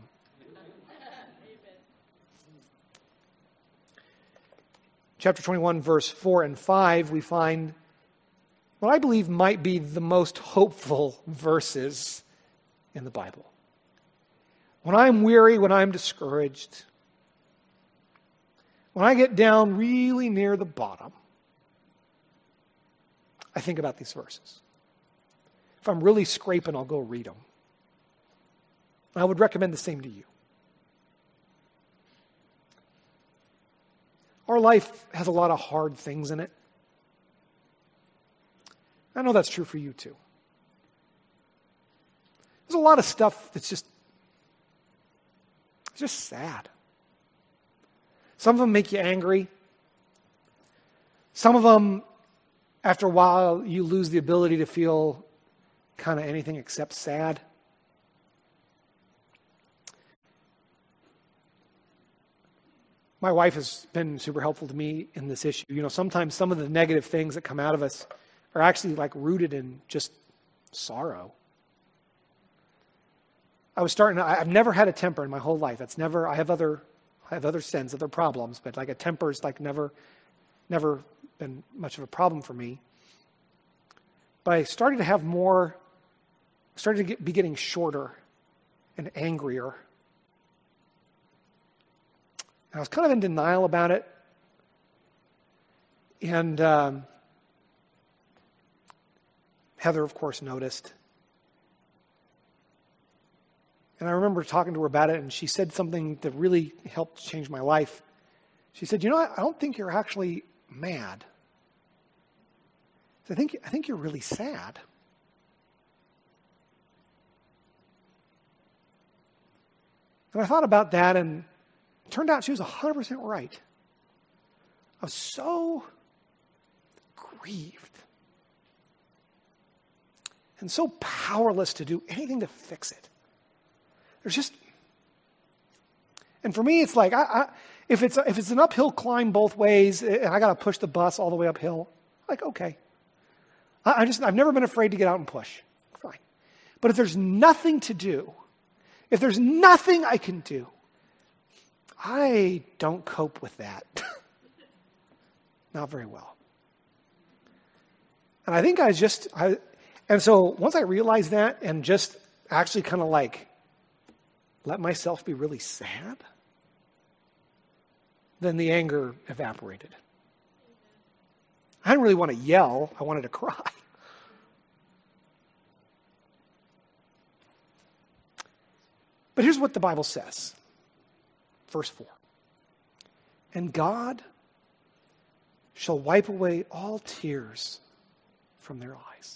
Chapter twenty-one, verse four and five, we find what I believe might be the most hopeful verses in the Bible. When I'm weary, when I'm discouraged, when I get down really near the bottom, I think about these verses. If I'm really scraping, I'll go read them. I would recommend the same to you. Our life has a lot of hard things in it. I know that's true for you too. There's a lot of stuff that's just, it's just sad. Some of them make you angry. Some of them, after a while, you lose the ability to feel kind of anything except sad. My wife has been super helpful to me in this issue. You know, sometimes some of the negative things that come out of us are actually like rooted in just sorrow. I was starting to, I've never had a temper in my whole life. That's never, I have other, I have other sins, other problems, but like a temper is like never, never been much of a problem for me. But I started to have more, started to get, be getting shorter and angrier. I was kind of in denial about it. And um, Heather, of course, noticed. And I remember talking to her about it, and she said something that really helped change my life. She said, "You know, I don't think you're actually mad. I think, I think you're really sad." And I thought about that, and it turned out she was one hundred percent right. I was so grieved and so powerless to do anything to fix it. There's just, and for me, it's like, I, I, if it's if it's an uphill climb both ways, and I got to push the bus all the way uphill, like, okay. I, I just, I've never been afraid to get out and push. Fine. But if there's nothing to do, if there's nothing I can do, I don't cope with that. Not very well. And I think I just, I, and so once I realized that and just actually kind of like let myself be really sad, then the anger evaporated. I didn't really want to yell. I wanted to cry. But here's what the Bible says. Verse four. "And God shall wipe away all tears from their eyes."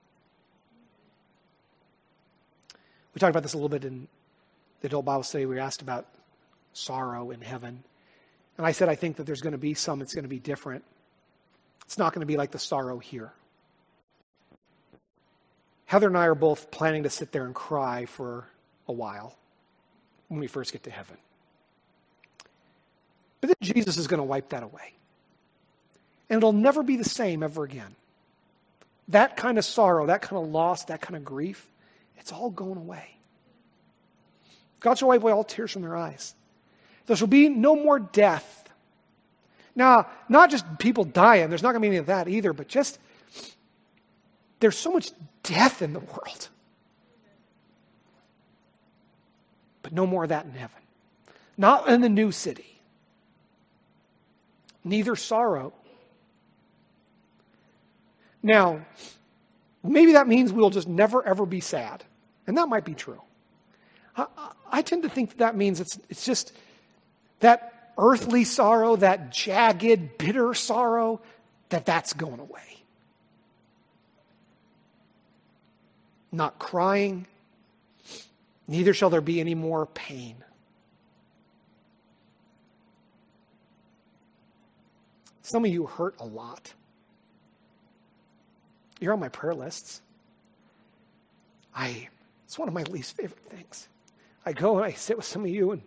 We talked about this a little bit in the adult Bible study. We were asked about sorrow in heaven. And I said I think that there's going to be some that's going to be different. It's not going to be like the sorrow here. Heather and I are both planning to sit there and cry for a while when we first get to heaven. But then Jesus is going to wipe that away. And it'll never be the same ever again. That kind of sorrow, that kind of loss, that kind of grief, it's all going away. God shall wipe away all tears from their eyes. There shall be no more death. Now, not just people dying. There's not going to be any of that either, but just there's so much death in the world. But no more of that in heaven. Not in the new city. neither sorrow. Now, maybe that means we'll just never, ever be sad. And that might be true. I, I tend to think that, that means it's, it's just that earthly sorrow, that jagged, bitter sorrow, that that's going away. Not crying, neither shall there be any more pain. Some of you hurt a lot. You're on my prayer lists. I, it's one of my least favorite things. I go and I sit with some of you, and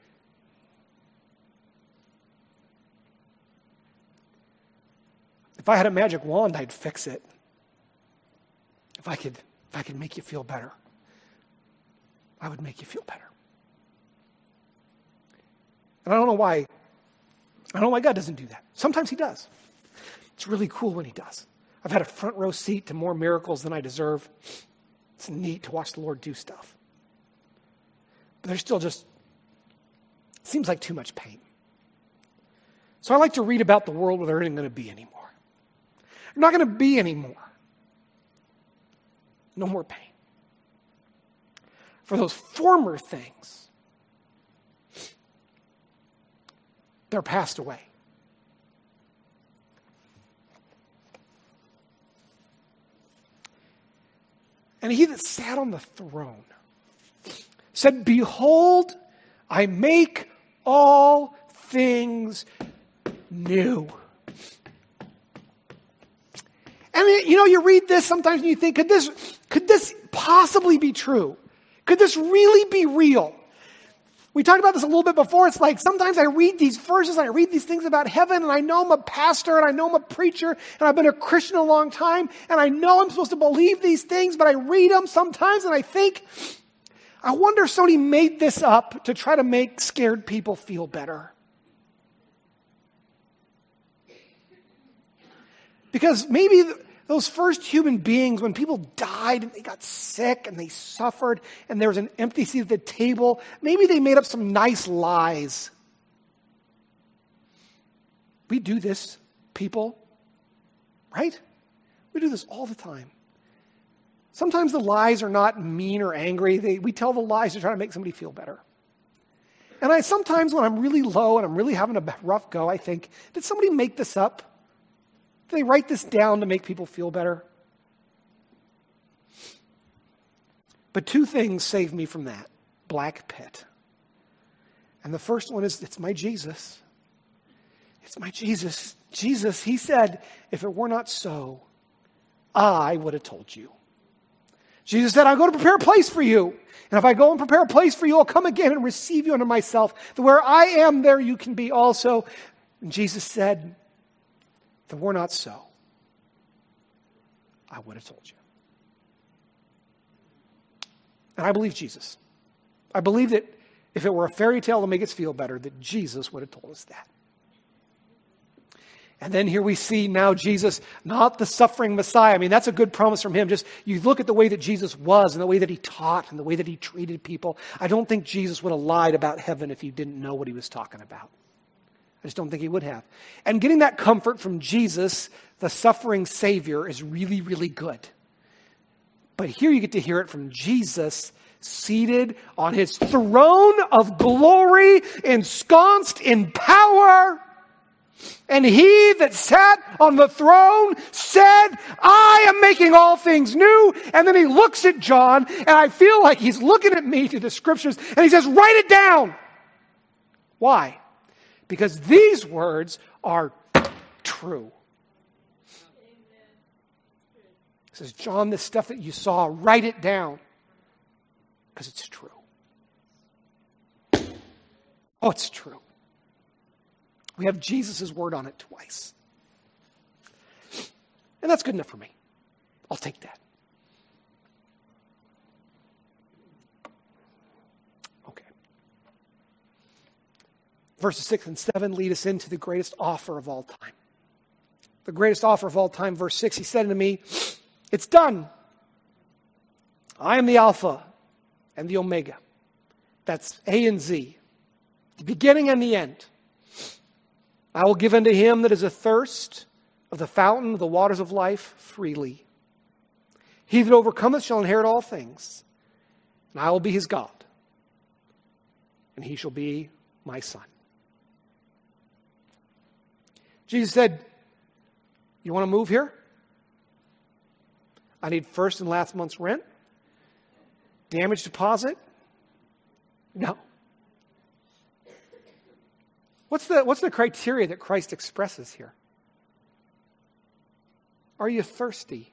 if I had a magic wand, I'd fix it. If I could, if I could make you feel better, I would make you feel better. And I don't know why, I don't know why God doesn't do that. Sometimes he does. It's really cool when he does. I've had a front row seat to more miracles than I deserve. It's neat to watch the Lord do stuff. But there's still just, it seems like too much pain. So I like to read about the world where there isn't going to be anymore. There's not going to be anymore. No more pain. For those former things, they're passed away. And he that sat on the throne said, "Behold, I make all things new." And you know, you read this sometimes and you think, could this, could this possibly be true? Could this really be real? We talked about this a little bit before. It's like sometimes I read these verses, and I read these things about heaven, and I know I'm a pastor, and I know I'm a preacher, and I've been a Christian a long time, and I know I'm supposed to believe these things, but I read them sometimes, and I think, I wonder if somebody made this up to try to make scared people feel better. Because maybe those first human beings, when people died and they got sick and they suffered and there was an empty seat at the table, maybe they made up some nice lies. We do this, people, right? We do this all the time. Sometimes the lies are not mean or angry. They, we tell the lies to try to make somebody feel better. And I sometimes, when I'm really low and I'm really having a rough go, I think, did somebody make this up? Did they write this down to make people feel better? But two things save me from that black pit. And the first one is, it's my Jesus. It's my Jesus. Jesus, he said, if it were not so, I would have told you. Jesus said, I'll go to prepare a place for you. And if I go and prepare a place for you, I'll come again and receive you unto myself. That where I am, there you can be also. And Jesus said, if it were not so, I would have told you. And I believe Jesus. I believe that if it were a fairy tale to make us feel better, that Jesus would have told us that. And then here we see now Jesus, not the suffering Messiah. I mean, that's a good promise from him. Just you look at the way that Jesus was and the way that he taught and the way that he treated people. I don't think Jesus would have lied about heaven if he didn't know what he was talking about. I just don't think he would have. And getting that comfort from Jesus, the suffering Savior, is really, really good. But here you get to hear it from Jesus, seated on his throne of glory, ensconced in power. And he that sat on the throne said, I am making all things new. And then he looks at John, and I feel like he's looking at me to the scriptures, and he says, write it down. Why? Because these words are true. He says, John, this stuff that you saw, write it down. Because it's true. Oh, it's true. We have Jesus' word on it twice. And that's good enough for me. I'll take that. Okay. Verses six and seven lead us into the greatest offer of all time. The greatest offer of all time, verse six, he said unto me, it's done. I am the Alpha and the Omega. That's A and Z. The beginning and the end. I will give unto him that is athirst of the fountain of the waters of life freely. He that overcometh shall inherit all things, and I will be his God, and he shall be my son. Jesus said, you want to move here? I need first and last month's rent? Damage deposit? No. What's the, what's the criteria that Christ expresses here? Are you thirsty?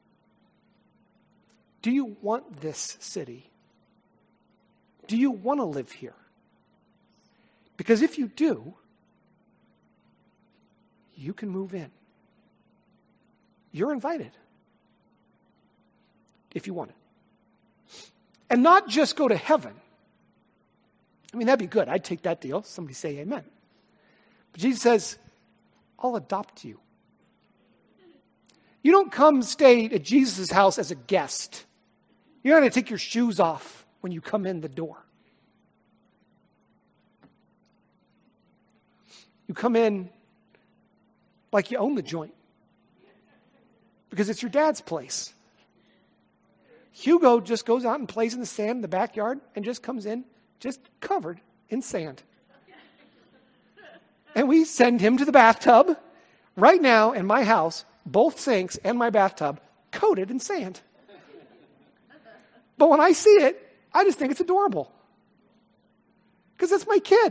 Do you want this city? Do you want to live here? Because if you do, you can move in. You're invited. If you want it. And not just go to heaven. I mean, that'd be good. I'd take that deal. Somebody say amen. But Jesus says, I'll adopt you. You don't come stay at Jesus' house as a guest. You're going to take your shoes off when you come in the door. You come in like you own the joint. Because it's your dad's place. Hugo just goes out and plays in the sand in the backyard and just comes in just covered in sand. And we send him to the bathtub. Right now in my house, both sinks and my bathtub coated in sand. But when I see it, I just think it's adorable. Because it's my kid.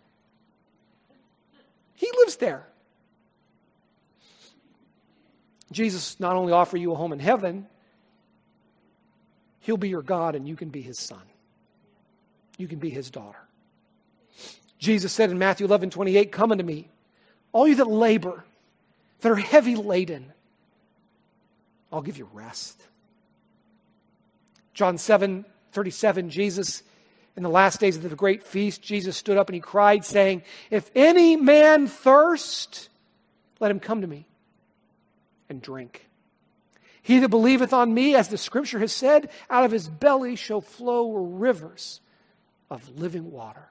He lives there. Jesus not only offers you a home in heaven, he'll be your God and you can be his son. You can be his daughter. Jesus said in Matthew eleven twenty-eight, come unto me, all you that labor, that are heavy laden, I'll give you rest. John seven thirty-seven, Jesus, in the last days of the great feast, Jesus stood up and he cried, saying, if any man thirst, let him come to me and drink. He that believeth on me, as the scripture has said, out of his belly shall flow rivers of living water.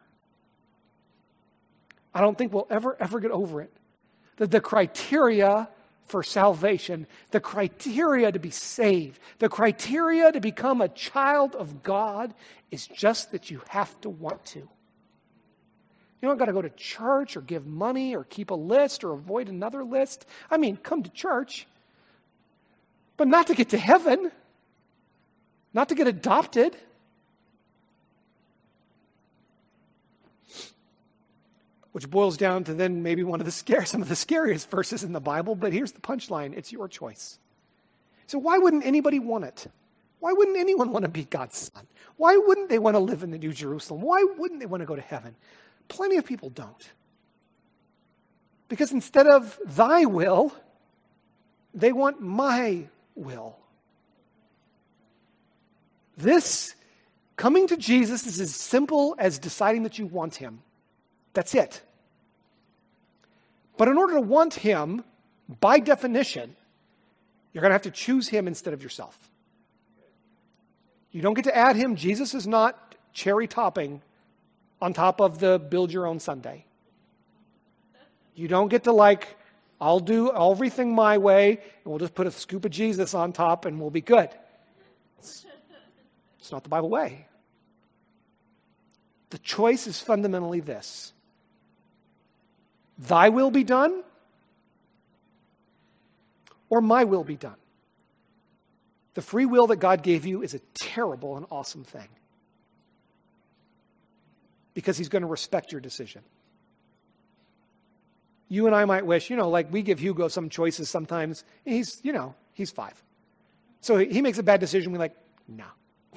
I don't think we'll ever, ever get over it. That the criteria for salvation, the criteria to be saved, the criteria to become a child of God is just that you have to want to. You don't got to go to church or give money or keep a list or avoid another list. I mean, come to church, but not to get to heaven, not to get adopted. Which boils down to then maybe one of the scare, some of the scariest verses in the Bible, but here's the punchline. It's your choice. So why wouldn't anybody want it? Why wouldn't anyone want to be God's son? Why wouldn't they want to live in the New Jerusalem? Why wouldn't they want to go to heaven? Plenty of people don't. Because instead of thy will, they want my will. This, coming to Jesus, is as simple as deciding that you want him. That's it. But in order to want him, by definition, you're going to have to choose him instead of yourself. You don't get to add him. Jesus is not cherry topping on top of the build your own sundae. You don't get to like, I'll do everything my way, and we'll just put a scoop of Jesus on top and we'll be good. It's, it's not the Bible way. The choice is fundamentally this. Thy will be done, or my will be done. The free will that God gave you is a terrible and awesome thing. Because he's going to respect your decision. You and I might wish, you know, like we give Hugo some choices sometimes. He's, you know, he's five. So he makes a bad decision. We're like, no.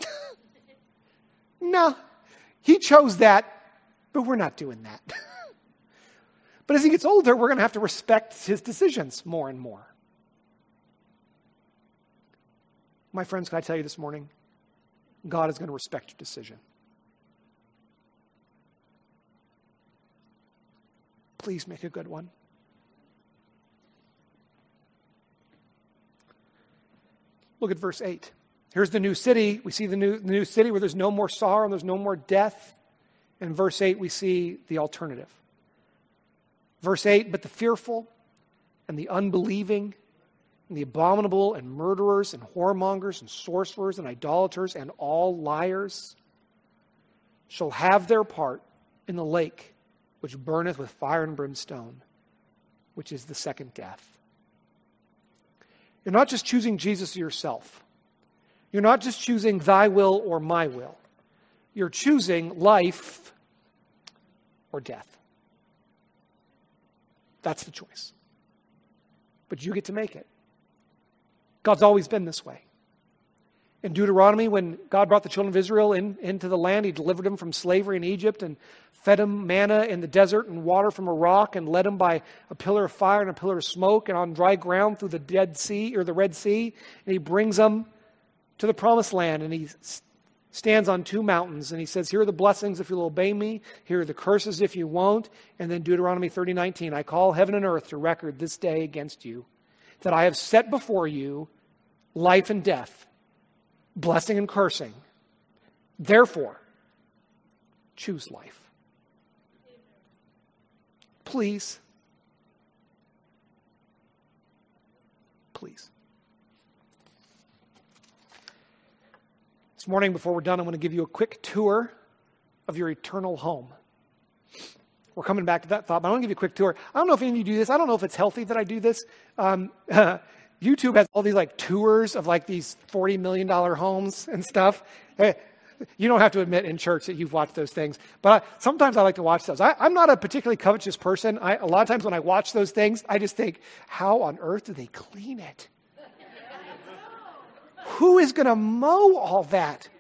No. He chose that, but we're not doing that. But as he gets older, we're going to have to respect his decisions more and more. My friends, can I tell you this morning? God is going to respect your decision. Please make a good one. Look at verse eight. Here's the new city. We see the new, the new city where there's no more sorrow and there's no more death. In verse eight, we see the alternative. Verse eight, but the fearful and the unbelieving and the abominable and murderers and whoremongers and sorcerers and idolaters and all liars shall have their part in the lake which burneth with fire and brimstone, which is the second death. You're not just choosing Jesus yourself. You're not just choosing thy will or my will. You're choosing life or death. That's the choice. But you get to make it. God's always been this way. In Deuteronomy, when God brought the children of Israel in, into the land, he delivered them from slavery in Egypt and fed them manna in the desert and water from a rock and led them by a pillar of fire and a pillar of smoke and on dry ground through the Dead Sea or the Red Sea. And he brings them to the promised land, and he stands on two mountains and he says, here are the blessings if you'll obey me, here are the curses if you won't. And then Deuteronomy thirty nineteen, I call heaven and earth to record this day against you, that I have set before you life and death, blessing and cursing. Therefore, choose life. Please. Please. This morning, before we're done, I want to give you a quick tour of your eternal home. We're coming back to that thought, but I want to give you a quick tour. I don't know if any of you do this. I don't know if it's healthy that I do this. Um, YouTube has all these like tours of like these forty million dollars homes and stuff. You don't have to admit in church that you've watched those things, but I, sometimes I like to watch those. I, I'm not a particularly covetous person. I, a lot of times when I watch those things, I just think, how on earth do they clean it? Who is going to mow all that?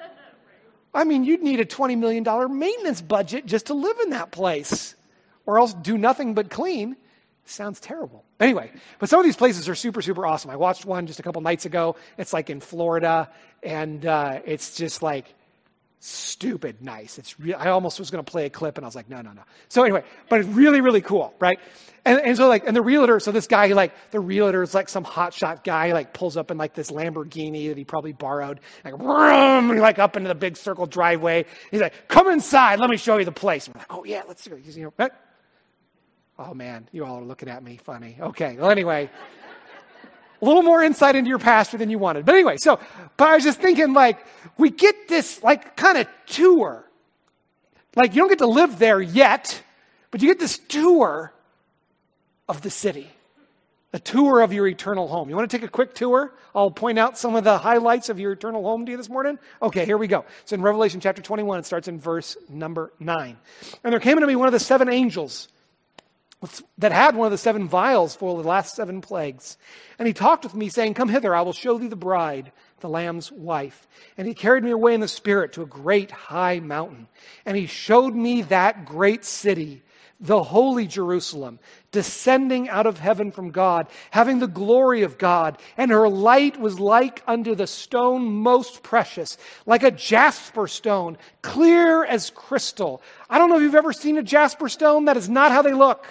I mean, you'd need a twenty million dollars maintenance budget just to live in that place, or else do nothing but clean. Sounds terrible. Anyway, but some of these places are super, super awesome. I watched one just a couple nights ago. It's like in Florida, and uh, it's just like stupid nice. It's re- I almost was going to play a clip, and I was like, no, no, no. So anyway, but it's really, really cool, right? And, and so like, and the realtor, so this guy, like the realtor is like some hotshot guy, like pulls up in like this Lamborghini that he probably borrowed, like, vroom, like up into the big circle driveway. He's like, come inside, let me show you the place. I'm like, oh yeah, let's go. You know, right? Oh man, you all are looking at me funny. Okay, well anyway, a little more insight into your pastor than you wanted. But anyway, so, but I was just thinking like, we get this like kind of tour. Like you don't get to live there yet, but you get this tour of the city. A tour of your eternal home. You want to take a quick tour? I'll point out some of the highlights of your eternal home to you this morning. Okay, here we go. So in Revelation chapter twenty-one, it starts in verse number nine. And there came unto me one of the seven angels that had one of the seven vials full of the last seven plagues. And he talked with me, saying, come hither, I will show thee the bride, the Lamb's wife. And he carried me away in the Spirit to a great high mountain. And he showed me that great city, the holy Jerusalem, descending out of heaven from God, having the glory of God. And her light was like unto the stone most precious, like a jasper stone, clear as crystal. I don't know if you've ever seen a jasper stone. That is not how they look.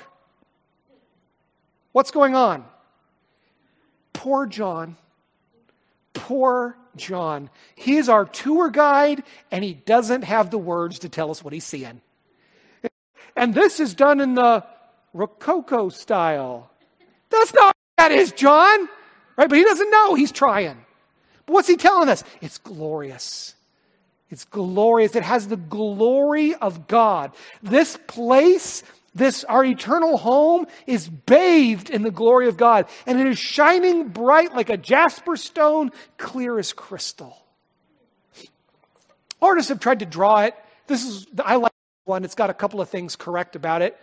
What's going on? Poor John. Poor John. He is our tour guide, and he doesn't have the words to tell us what he's seeing. And this is done in the Rococo style. That's not what that is, John. Right? But he doesn't know. He's trying. But what's he telling us? It's glorious. It's glorious. It has the glory of God. This place, this, our eternal home, is bathed in the glory of God. And it is shining bright like a jasper stone, clear as crystal. Artists have tried to draw it. This is, I like one. It's got a couple of things correct about it.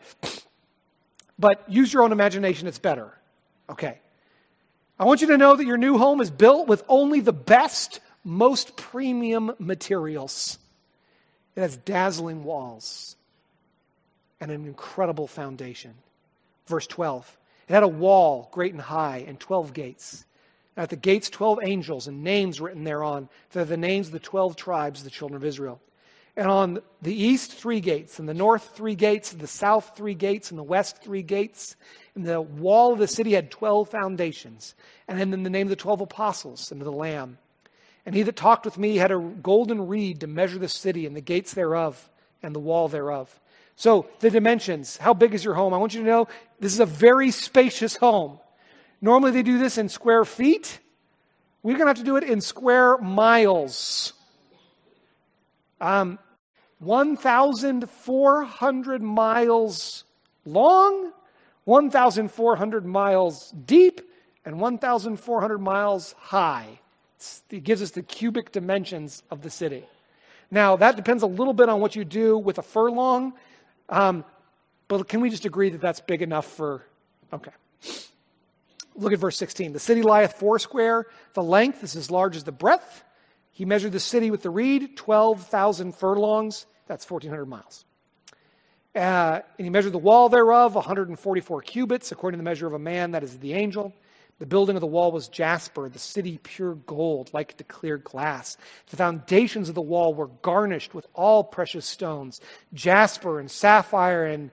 But use your own imagination. It's better. Okay. I want you to know that your new home is built with only the best, most premium materials. It has dazzling walls and an incredible foundation. Verse twelve. It had a wall great and high and twelve gates. And at the gates, twelve angels and names written thereon. They're the names of the twelve tribes of the children of Israel. And on the east, three gates, and the north, three gates, and the south, three gates, and the west, three gates. And the wall of the city had twelve foundations. And then in the name of the twelve apostles and of the Lamb. And he that talked with me had a golden reed to measure the city and the gates thereof and the wall thereof. So the dimensions, how big is your home? I want you to know this is a very spacious home. Normally they do this in square feet. We're going to have to do it in square miles. Um, one thousand four hundred miles long, one thousand four hundred miles deep, and one thousand four hundred miles high. It's, it gives us the cubic dimensions of the city. Now, that depends a little bit on what you do with a furlong, um, but can we just agree that that's big enough for, okay. Look at verse sixteen. The city lieth foursquare. The length is as large as the breadth. He measured the city with the reed, twelve thousand furlongs. That's fourteen hundred miles. Uh, and he measured the wall thereof, one hundred forty-four cubits, according to the measure of a man, that is the angel. The building of the wall was jasper, the city pure gold, like to clear glass. The foundations of the wall were garnished with all precious stones, jasper and sapphire and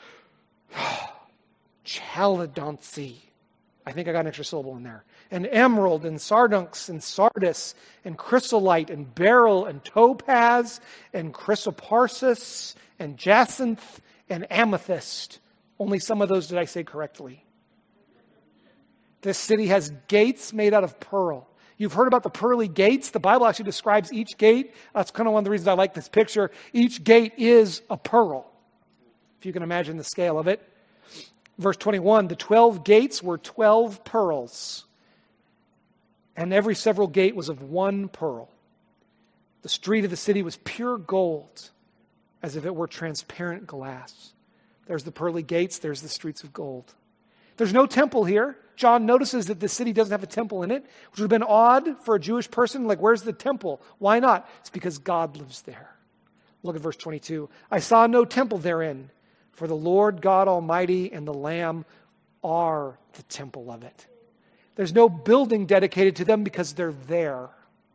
chalcedony. I think I got an extra syllable in there. And emerald and sardonyx and sardis and chrysolite and beryl and topaz and chrysoprasus and jacinth and amethyst. Only some of those did I say correctly. This city has gates made out of pearl. You've heard about the pearly gates. The Bible actually describes each gate. That's kind of one of the reasons I like this picture. Each gate is a pearl, if you can imagine the scale of it. Verse twenty-one, the twelve gates were twelve pearls, and every several gate was of one pearl. The street of the city was pure gold, as if it were transparent glass. There's the pearly gates, there's the streets of gold. There's no temple here. John notices that the city doesn't have a temple in it, which would have been odd for a Jewish person. Like, where's the temple? Why not? It's because God lives there. Look at verse twenty-two. I saw no temple therein, for the Lord God Almighty and the Lamb are the temple of it. There's no building dedicated to them because they're there.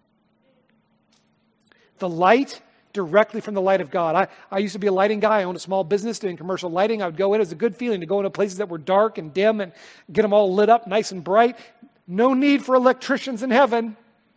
The light directly from the light of God. I, I used to be a lighting guy. I owned a small business doing commercial lighting. I would go in. It was a good feeling to go into places that were dark and dim and get them all lit up nice and bright. No need for electricians in heaven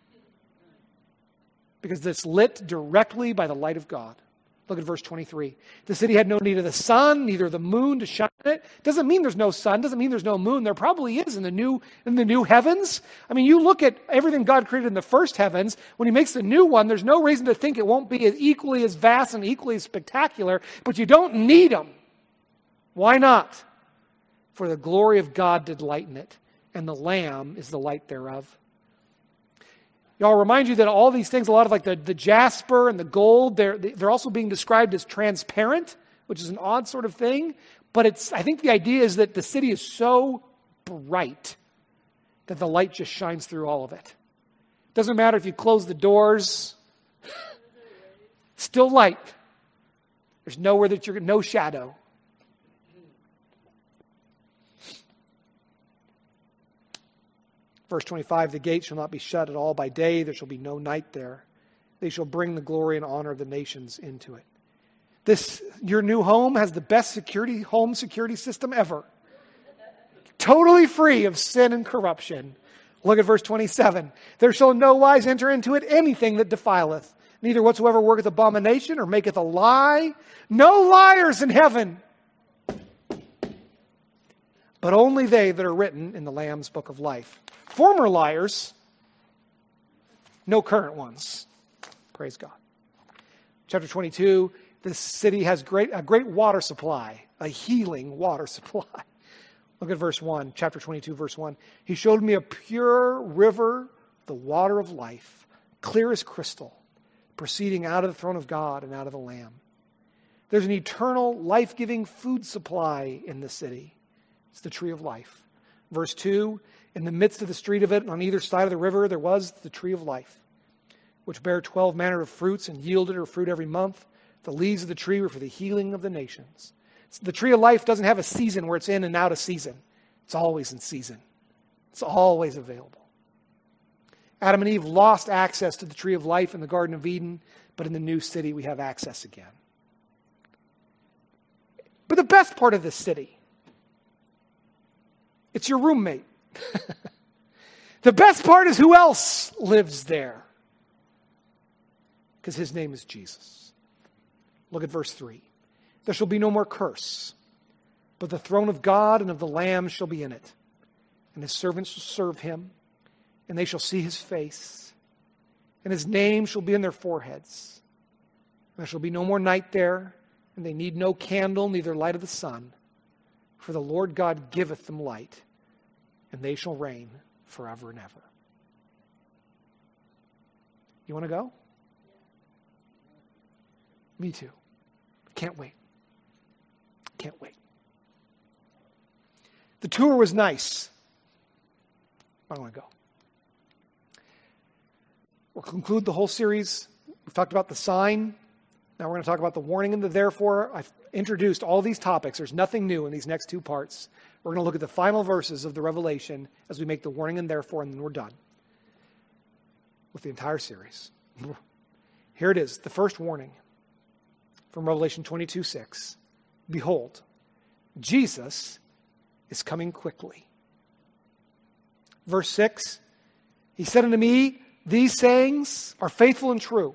because it's lit directly by the light of God. Look at verse twenty-three. The city had no need of the sun, neither the moon to shine in it. Doesn't mean there's no sun. Doesn't mean there's no moon. There probably is in the new in the new heavens. I mean, you look at everything God created in the first heavens. When he makes the new one, there's no reason to think it won't be as equally as vast and equally as spectacular. But you don't need them. Why not? For the glory of God did lighten it, and the Lamb is the light thereof. I'll remind you that all these things, a lot of like the, the jasper and the gold, they're, they're also being described as transparent, which is an odd sort of thing. But it's, I think the idea is that the city is so bright that the light just shines through all of it. Doesn't matter if you close the doors, still light. There's nowhere that you're, no shadow. Verse twenty-five, the gate shall not be shut at all by day. There shall be no night there. They shall bring the glory and honor of the nations into it. This, your new home has the best security, home security system ever. Totally free of sin and corruption. Look at verse twenty-seven. There shall no wise enter into it anything that defileth, neither whatsoever worketh abomination or maketh a lie. No liars in heaven, but only they that are written in the Lamb's book of life. Former liars, no current ones. Praise God. Chapter twenty-two, this city has great a great water supply, a healing water supply. Look at verse one, chapter twenty-two, verse one. He showed me a pure river, the water of life, clear as crystal, proceeding out of the throne of God and out of the Lamb. There's an eternal, life-giving food supply in the city. It's the tree of life. Verse two, in the midst of the street of it, on either side of the river, there was the tree of life, which bare twelve manner of fruits and yielded her fruit every month. The leaves of the tree were for the healing of the nations. The tree of life doesn't have a season where it's in and out of season. It's always in season. It's always available. Adam and Eve lost access to the tree of life in the Garden of Eden, but in the new city we have access again. But the best part of this city, it's your roommate. The best part is who else lives there. Because his name is Jesus. Look at verse three. There shall be no more curse, but the throne of God and of the Lamb shall be in it. And his servants shall serve him, and they shall see his face, and his name shall be in their foreheads. And there shall be no more night there, and they need no candle, neither light of the sun. For the Lord God giveth them light, and they shall reign forever and ever. You want to go? Me too. Can't wait. Can't wait. The tour was nice. I want to go. We'll conclude the whole series. We've talked about the sign. Now we're going to talk about the warning and the therefore. I've introduced all these topics. There's nothing new in these next two parts. We're going to look at the final verses of the Revelation as we make the warning and therefore, and then we're done with the entire series. Here it is, the first warning from Revelation twenty-two six. Behold, Jesus is coming quickly. Verse six, he said unto me, these sayings are faithful and true.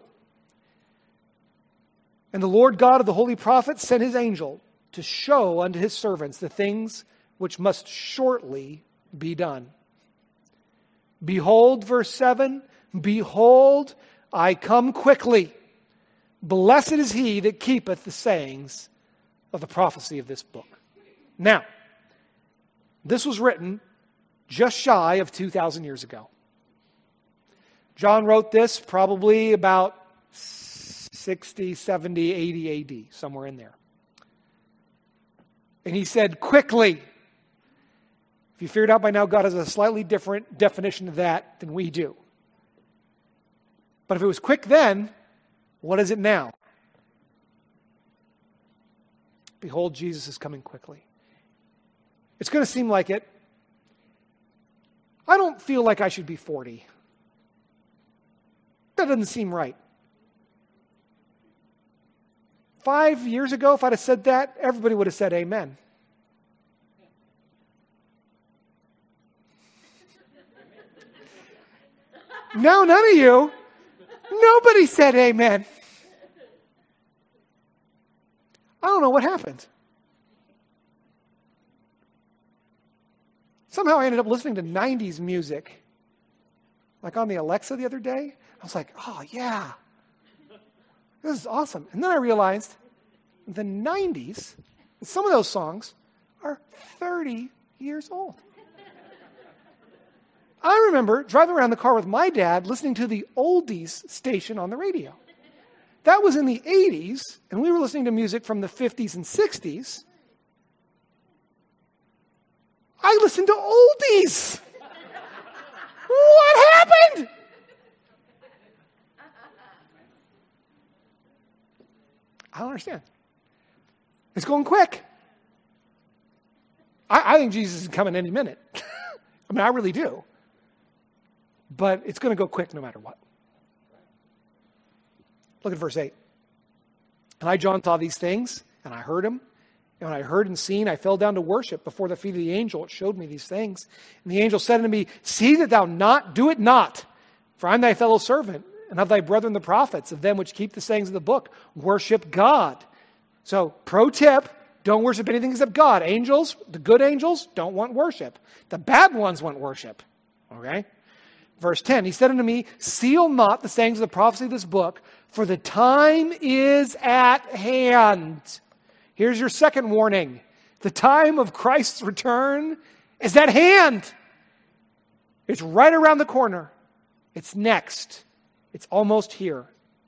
And the Lord God of the holy prophets sent his angel to show unto his servants the things which must shortly be done. Behold, verse seven, behold, I come quickly. Blessed is he that keepeth the sayings of the prophecy of this book. Now, this was written just shy of two thousand years ago. John wrote this probably about sixty, seventy, eighty A D, somewhere in there. And he said, quickly. If you figured out by now, God has a slightly different definition of that than we do. But if it was quick then, what is it now? Behold, Jesus is coming quickly. It's going to seem like it. I don't feel like I should be forty. That doesn't seem right. Five years ago, if I'd have said that, everybody would have said amen. No, none of you. Nobody said amen. I don't know what happened. Somehow I ended up listening to nineties music. Like on the Alexa the other day. I was like, oh yeah. This is awesome. And then I realized the nineties, some of those songs are thirty years old. I remember driving around the car with my dad listening to the oldies station on the radio. That was in the eighties, and we were listening to music from the fifties and sixties. I listened to oldies. What happened? I don't understand. It's going quick. I, I think Jesus is coming any minute. I mean, I really do. But it's going to go quick no matter what. Look at verse eight. And I, John, saw these things, and I heard them. And when I heard and seen, I fell down to worship before the feet of the angel. It showed me these things. And the angel said unto me, see that thou not do it not, for I am thy fellow servant, and of thy brethren the prophets, of them which keep the sayings of the book. Worship God. So, pro tip, don't worship anything except God. Angels, the good angels, don't want worship. The bad ones want worship. Okay? Verse ten, he said unto me, seal not the sayings of the prophecy of this book, for the time is at hand. Here's your second warning. The time of Christ's return is at hand. It's right around the corner. It's next. It's almost here.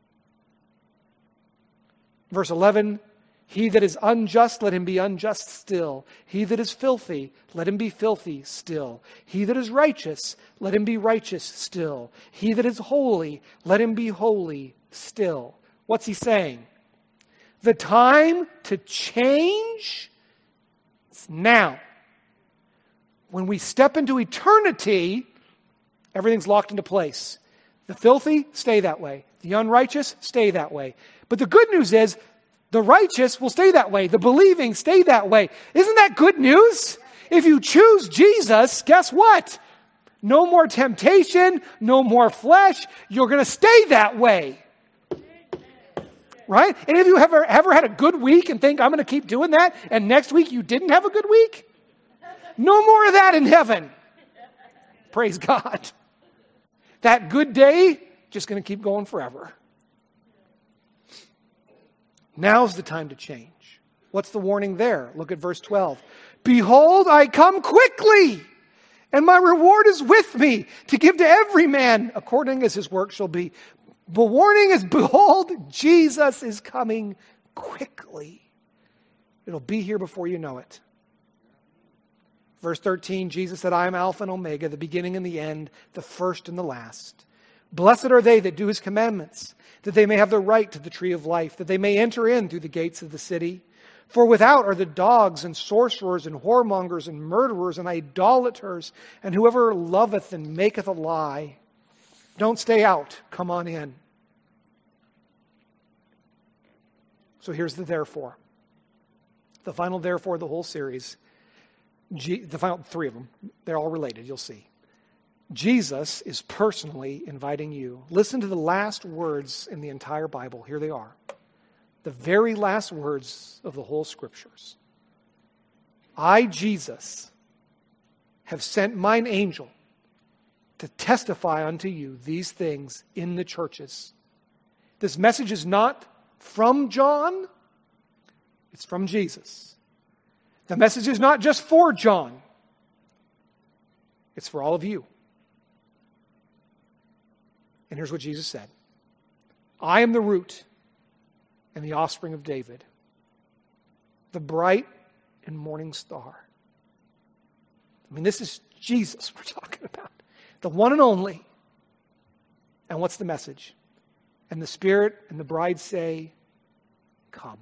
Verse eleven, he that is unjust, let him be unjust still. He that is filthy, let him be filthy still. He that is righteous, let him be righteous still. He that is holy, let him be holy still. What's he saying? The time to change is now. When we step into eternity, everything's locked into place. The filthy, stay that way. The unrighteous, stay that way. But the good news is, the righteous will stay that way. The believing stay that way. Isn't that good news? If you choose Jesus, guess what? No more temptation, no more flesh. You're going to stay that way. right? Any of you ever, ever had a good week and think, I'm going to keep doing that, and next week you didn't have a good week? No more of that in heaven. Praise God. That good day, just going to keep going forever. Now's the time to change. What's the warning there? Look at verse twelve. Behold, I come quickly, and my reward is with me to give to every man according as his work shall be. The warning is, behold, Jesus is coming quickly. It'll be here before you know it. Verse thirteen, Jesus said, I am Alpha and Omega, the beginning and the end, the first and the last. Blessed are they that do his commandments, that they may have the right to the tree of life, that they may enter in through the gates of the city. For without are the dogs and sorcerers and whoremongers and murderers and idolaters and whoever loveth and maketh a lie. Don't stay out. Come on in. So here's the therefore. The final therefore of the whole series. G- the final three of them. They're all related, you'll see. Jesus is personally inviting you. Listen to the last words in the entire Bible. Here they are. The very last words of the whole Scriptures. I, Jesus, have sent mine angel to testify unto you these things in the churches. This message is not from John, it's from Jesus. The message is not just for John, it's for all of you. And here's what Jesus said. I am the root and the offspring of David, the bright and morning star. I mean, this is Jesus we're talking about. The one and only. And what's the message? And the Spirit and the bride say, come.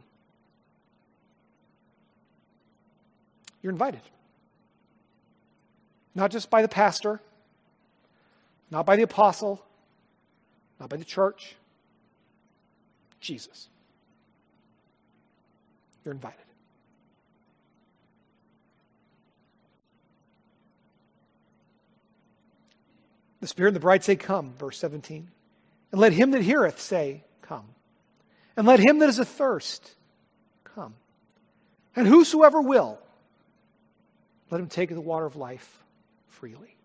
You're invited. Not just by the pastor, not by the apostle, not by the church. Jesus. You're invited. The Spirit and the bride say, come, verse seventeen. And let him that heareth say, come. And let him that is athirst, come. And whosoever will, let him take of the water of life freely.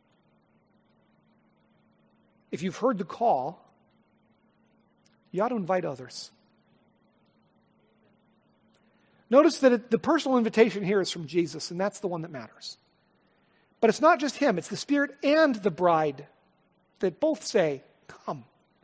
If you've heard the call, you ought to invite others. Notice that it, the personal invitation here is from Jesus, and that's the one that matters. But it's not just him, it's the Spirit and the bride that both say, come.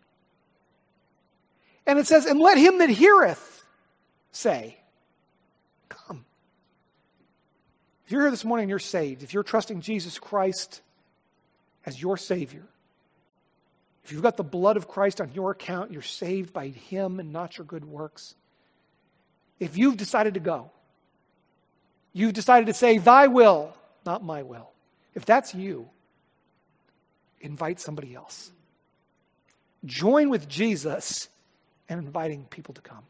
And it says, and let him that heareth say, come. If you're here this morning and you're saved, if you're trusting Jesus Christ as your Savior, if you've got the blood of Christ on your account, you're saved by him and not your good works. If you've decided to go, you've decided to say, thy will, not my will. If that's you, invite somebody else. Join with Jesus in inviting people to come.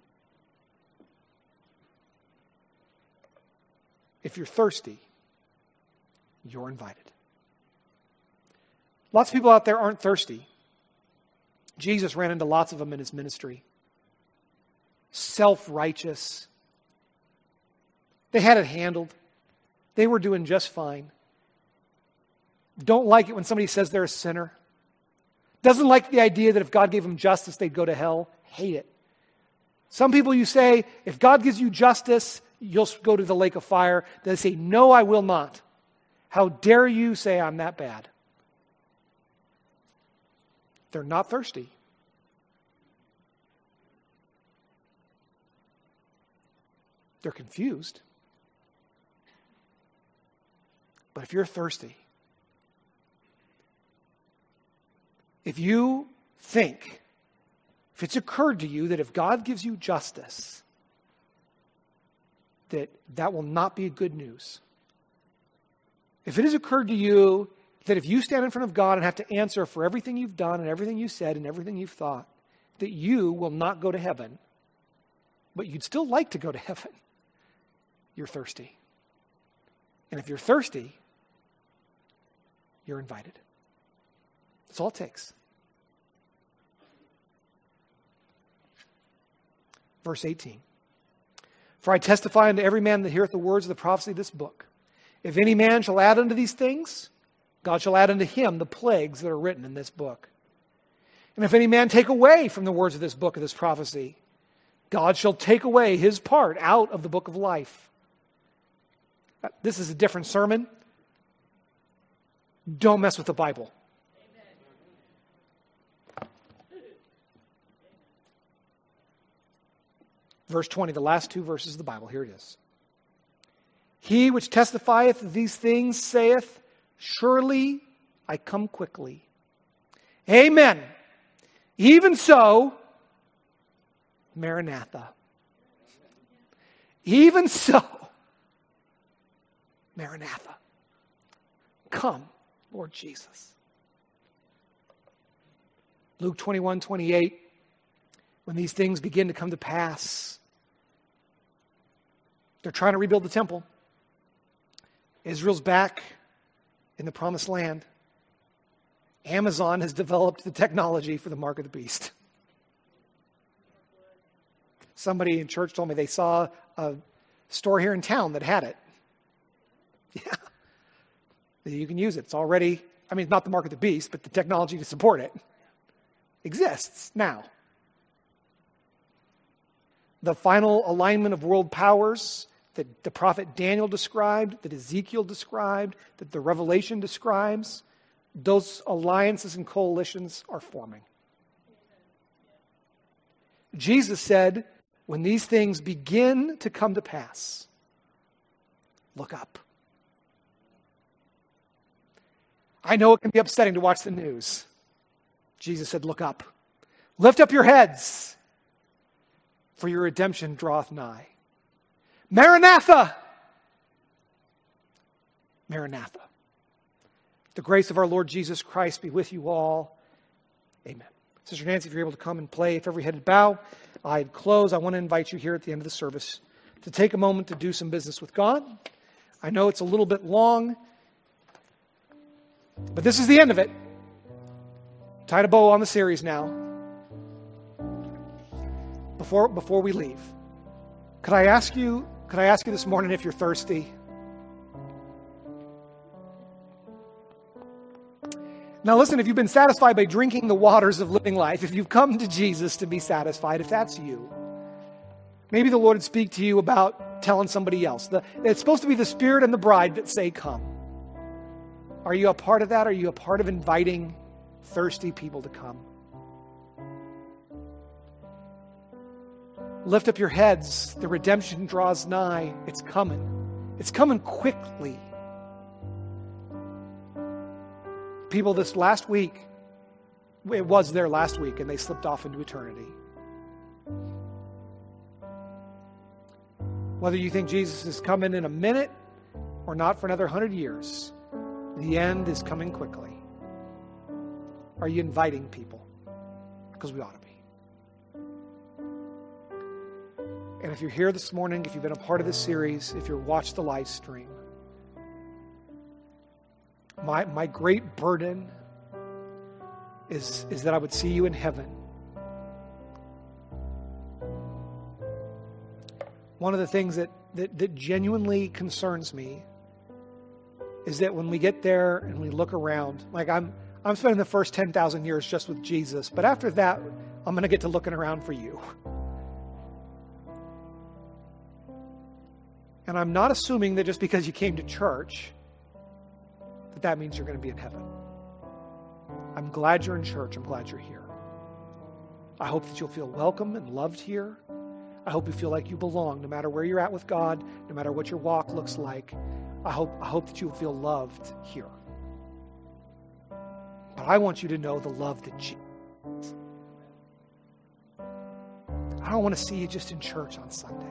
If you're thirsty, you're invited. Lots of people out there aren't thirsty. Jesus ran into lots of them in his ministry. Self-righteous. They had it handled. They were doing just fine. Don't like it when somebody says they're a sinner. Doesn't like the idea that if God gave them justice, they'd go to hell. Hate it. Some people you say, if God gives you justice, you'll go to the lake of fire. They say, no, I will not. How dare you say I'm that bad? They're not thirsty. They're confused. But if you're thirsty, if you think, if it's occurred to you that if God gives you justice, that that will not be good news. If it has occurred to you that if you stand in front of God and have to answer for everything you've done and everything you said and everything you've thought, that you will not go to heaven, but you'd still like to go to heaven, you're thirsty. And if you're thirsty, you're invited. That's all it takes. Verse eighteen. For I testify unto every man that heareth the words of the prophecy of this book. If any man shall add unto these things, God shall add unto him the plagues that are written in this book. And if any man take away from the words of this book of this prophecy, God shall take away his part out of the book of life. This is a different sermon. Don't mess with the Bible. Verse twenty, the last two verses of the Bible. Here it is. He which testifieth of these things saith, surely I come quickly. Amen. Even so, Maranatha. Even so, Maranatha. Come, Lord Jesus. Luke twenty-one, twenty-eight. When these things begin to come to pass, they're trying to rebuild the temple. Israel's back in the promised land. Amazon has developed the technology for the mark of the beast. Somebody in church told me they saw a store here in town that had it. Yeah. You can use it. It's already, I mean, it's not the mark of the beast, but the technology to support it exists now. The final alignment of world powers that the prophet Daniel described, that Ezekiel described, that the Revelation describes, those alliances and coalitions are forming. Jesus said, when these things begin to come to pass, look up. I know it can be upsetting to watch the news. Jesus said, look up. Lift up your heads, for your redemption draweth nigh. Maranatha! Maranatha. The grace of our Lord Jesus Christ be with you all. Amen. Sister Nancy, if you're able to come and play, if every head would bow, I'd close. I want to invite you here at the end of the service to take a moment to do some business with God. I know it's a little bit long, but this is the end of it. Tied a bow on the series now. Before, before we leave, could I ask you, could I ask you this morning if you're thirsty? Now listen, if you've been satisfied by drinking the waters of living life, if you've come to Jesus to be satisfied, if that's you, maybe the Lord would speak to you about telling somebody else. The, it's supposed to be the Spirit and the bride that say, come. Are you a part of that? Are you a part of inviting thirsty people to come? Lift up your heads. The redemption draws nigh. It's coming. It's coming quickly. People this last week, it was there last week, and they slipped off into eternity. Whether you think Jesus is coming in a minute or not for another hundred years, the end is coming quickly. Are you inviting people? Because we ought to be. And if you're here this morning, if you've been a part of this series, if you've watched the live stream, my, my great burden is, is that I would see you in heaven. One of the things that, that, that genuinely concerns me is that when we get there and we look around, like I'm I'm spending the first ten thousand years just with Jesus, but after that, I'm going to get to looking around for you. And I'm not assuming that just because you came to church, that that means you're going to be in heaven. I'm glad you're in church. I'm glad you're here. I hope that you'll feel welcome and loved here. I hope you feel like you belong, no matter where you're at with God, no matter what your walk looks like. I hope, I hope that you'll feel loved here. But I want you to know the love that Jesus has. I don't want to see you just in church on Sunday.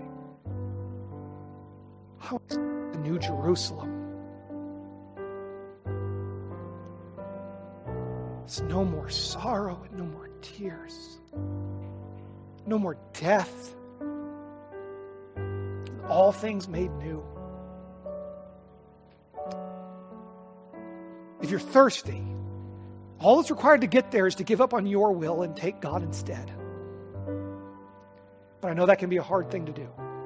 I want to see the New Jerusalem. It's no more sorrow and no more tears. No more death. All things made new. If you're thirsty, all that's required to get there is to give up on your will and take God instead. But I know that can be a hard thing to do.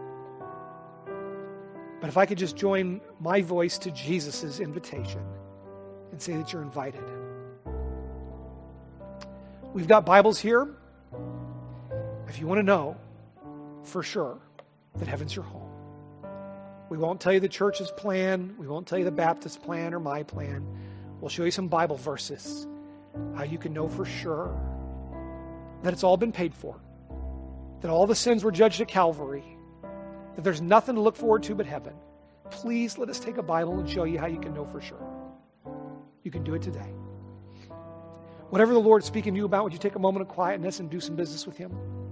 But if I could just join my voice to Jesus' invitation and say that you're invited. We've got Bibles here. If you want to know for sure that heaven's your home. We won't tell you the church's plan. We won't tell you the Baptist plan or my plan. We'll show you some Bible verses. How you can know for sure that it's all been paid for. That all the sins were judged at Calvary. That there's nothing to look forward to but heaven. Please let us take a Bible and show you how you can know for sure. You can do it today. Whatever the Lord's speaking to you about, would you take a moment of quietness and do some business with Him?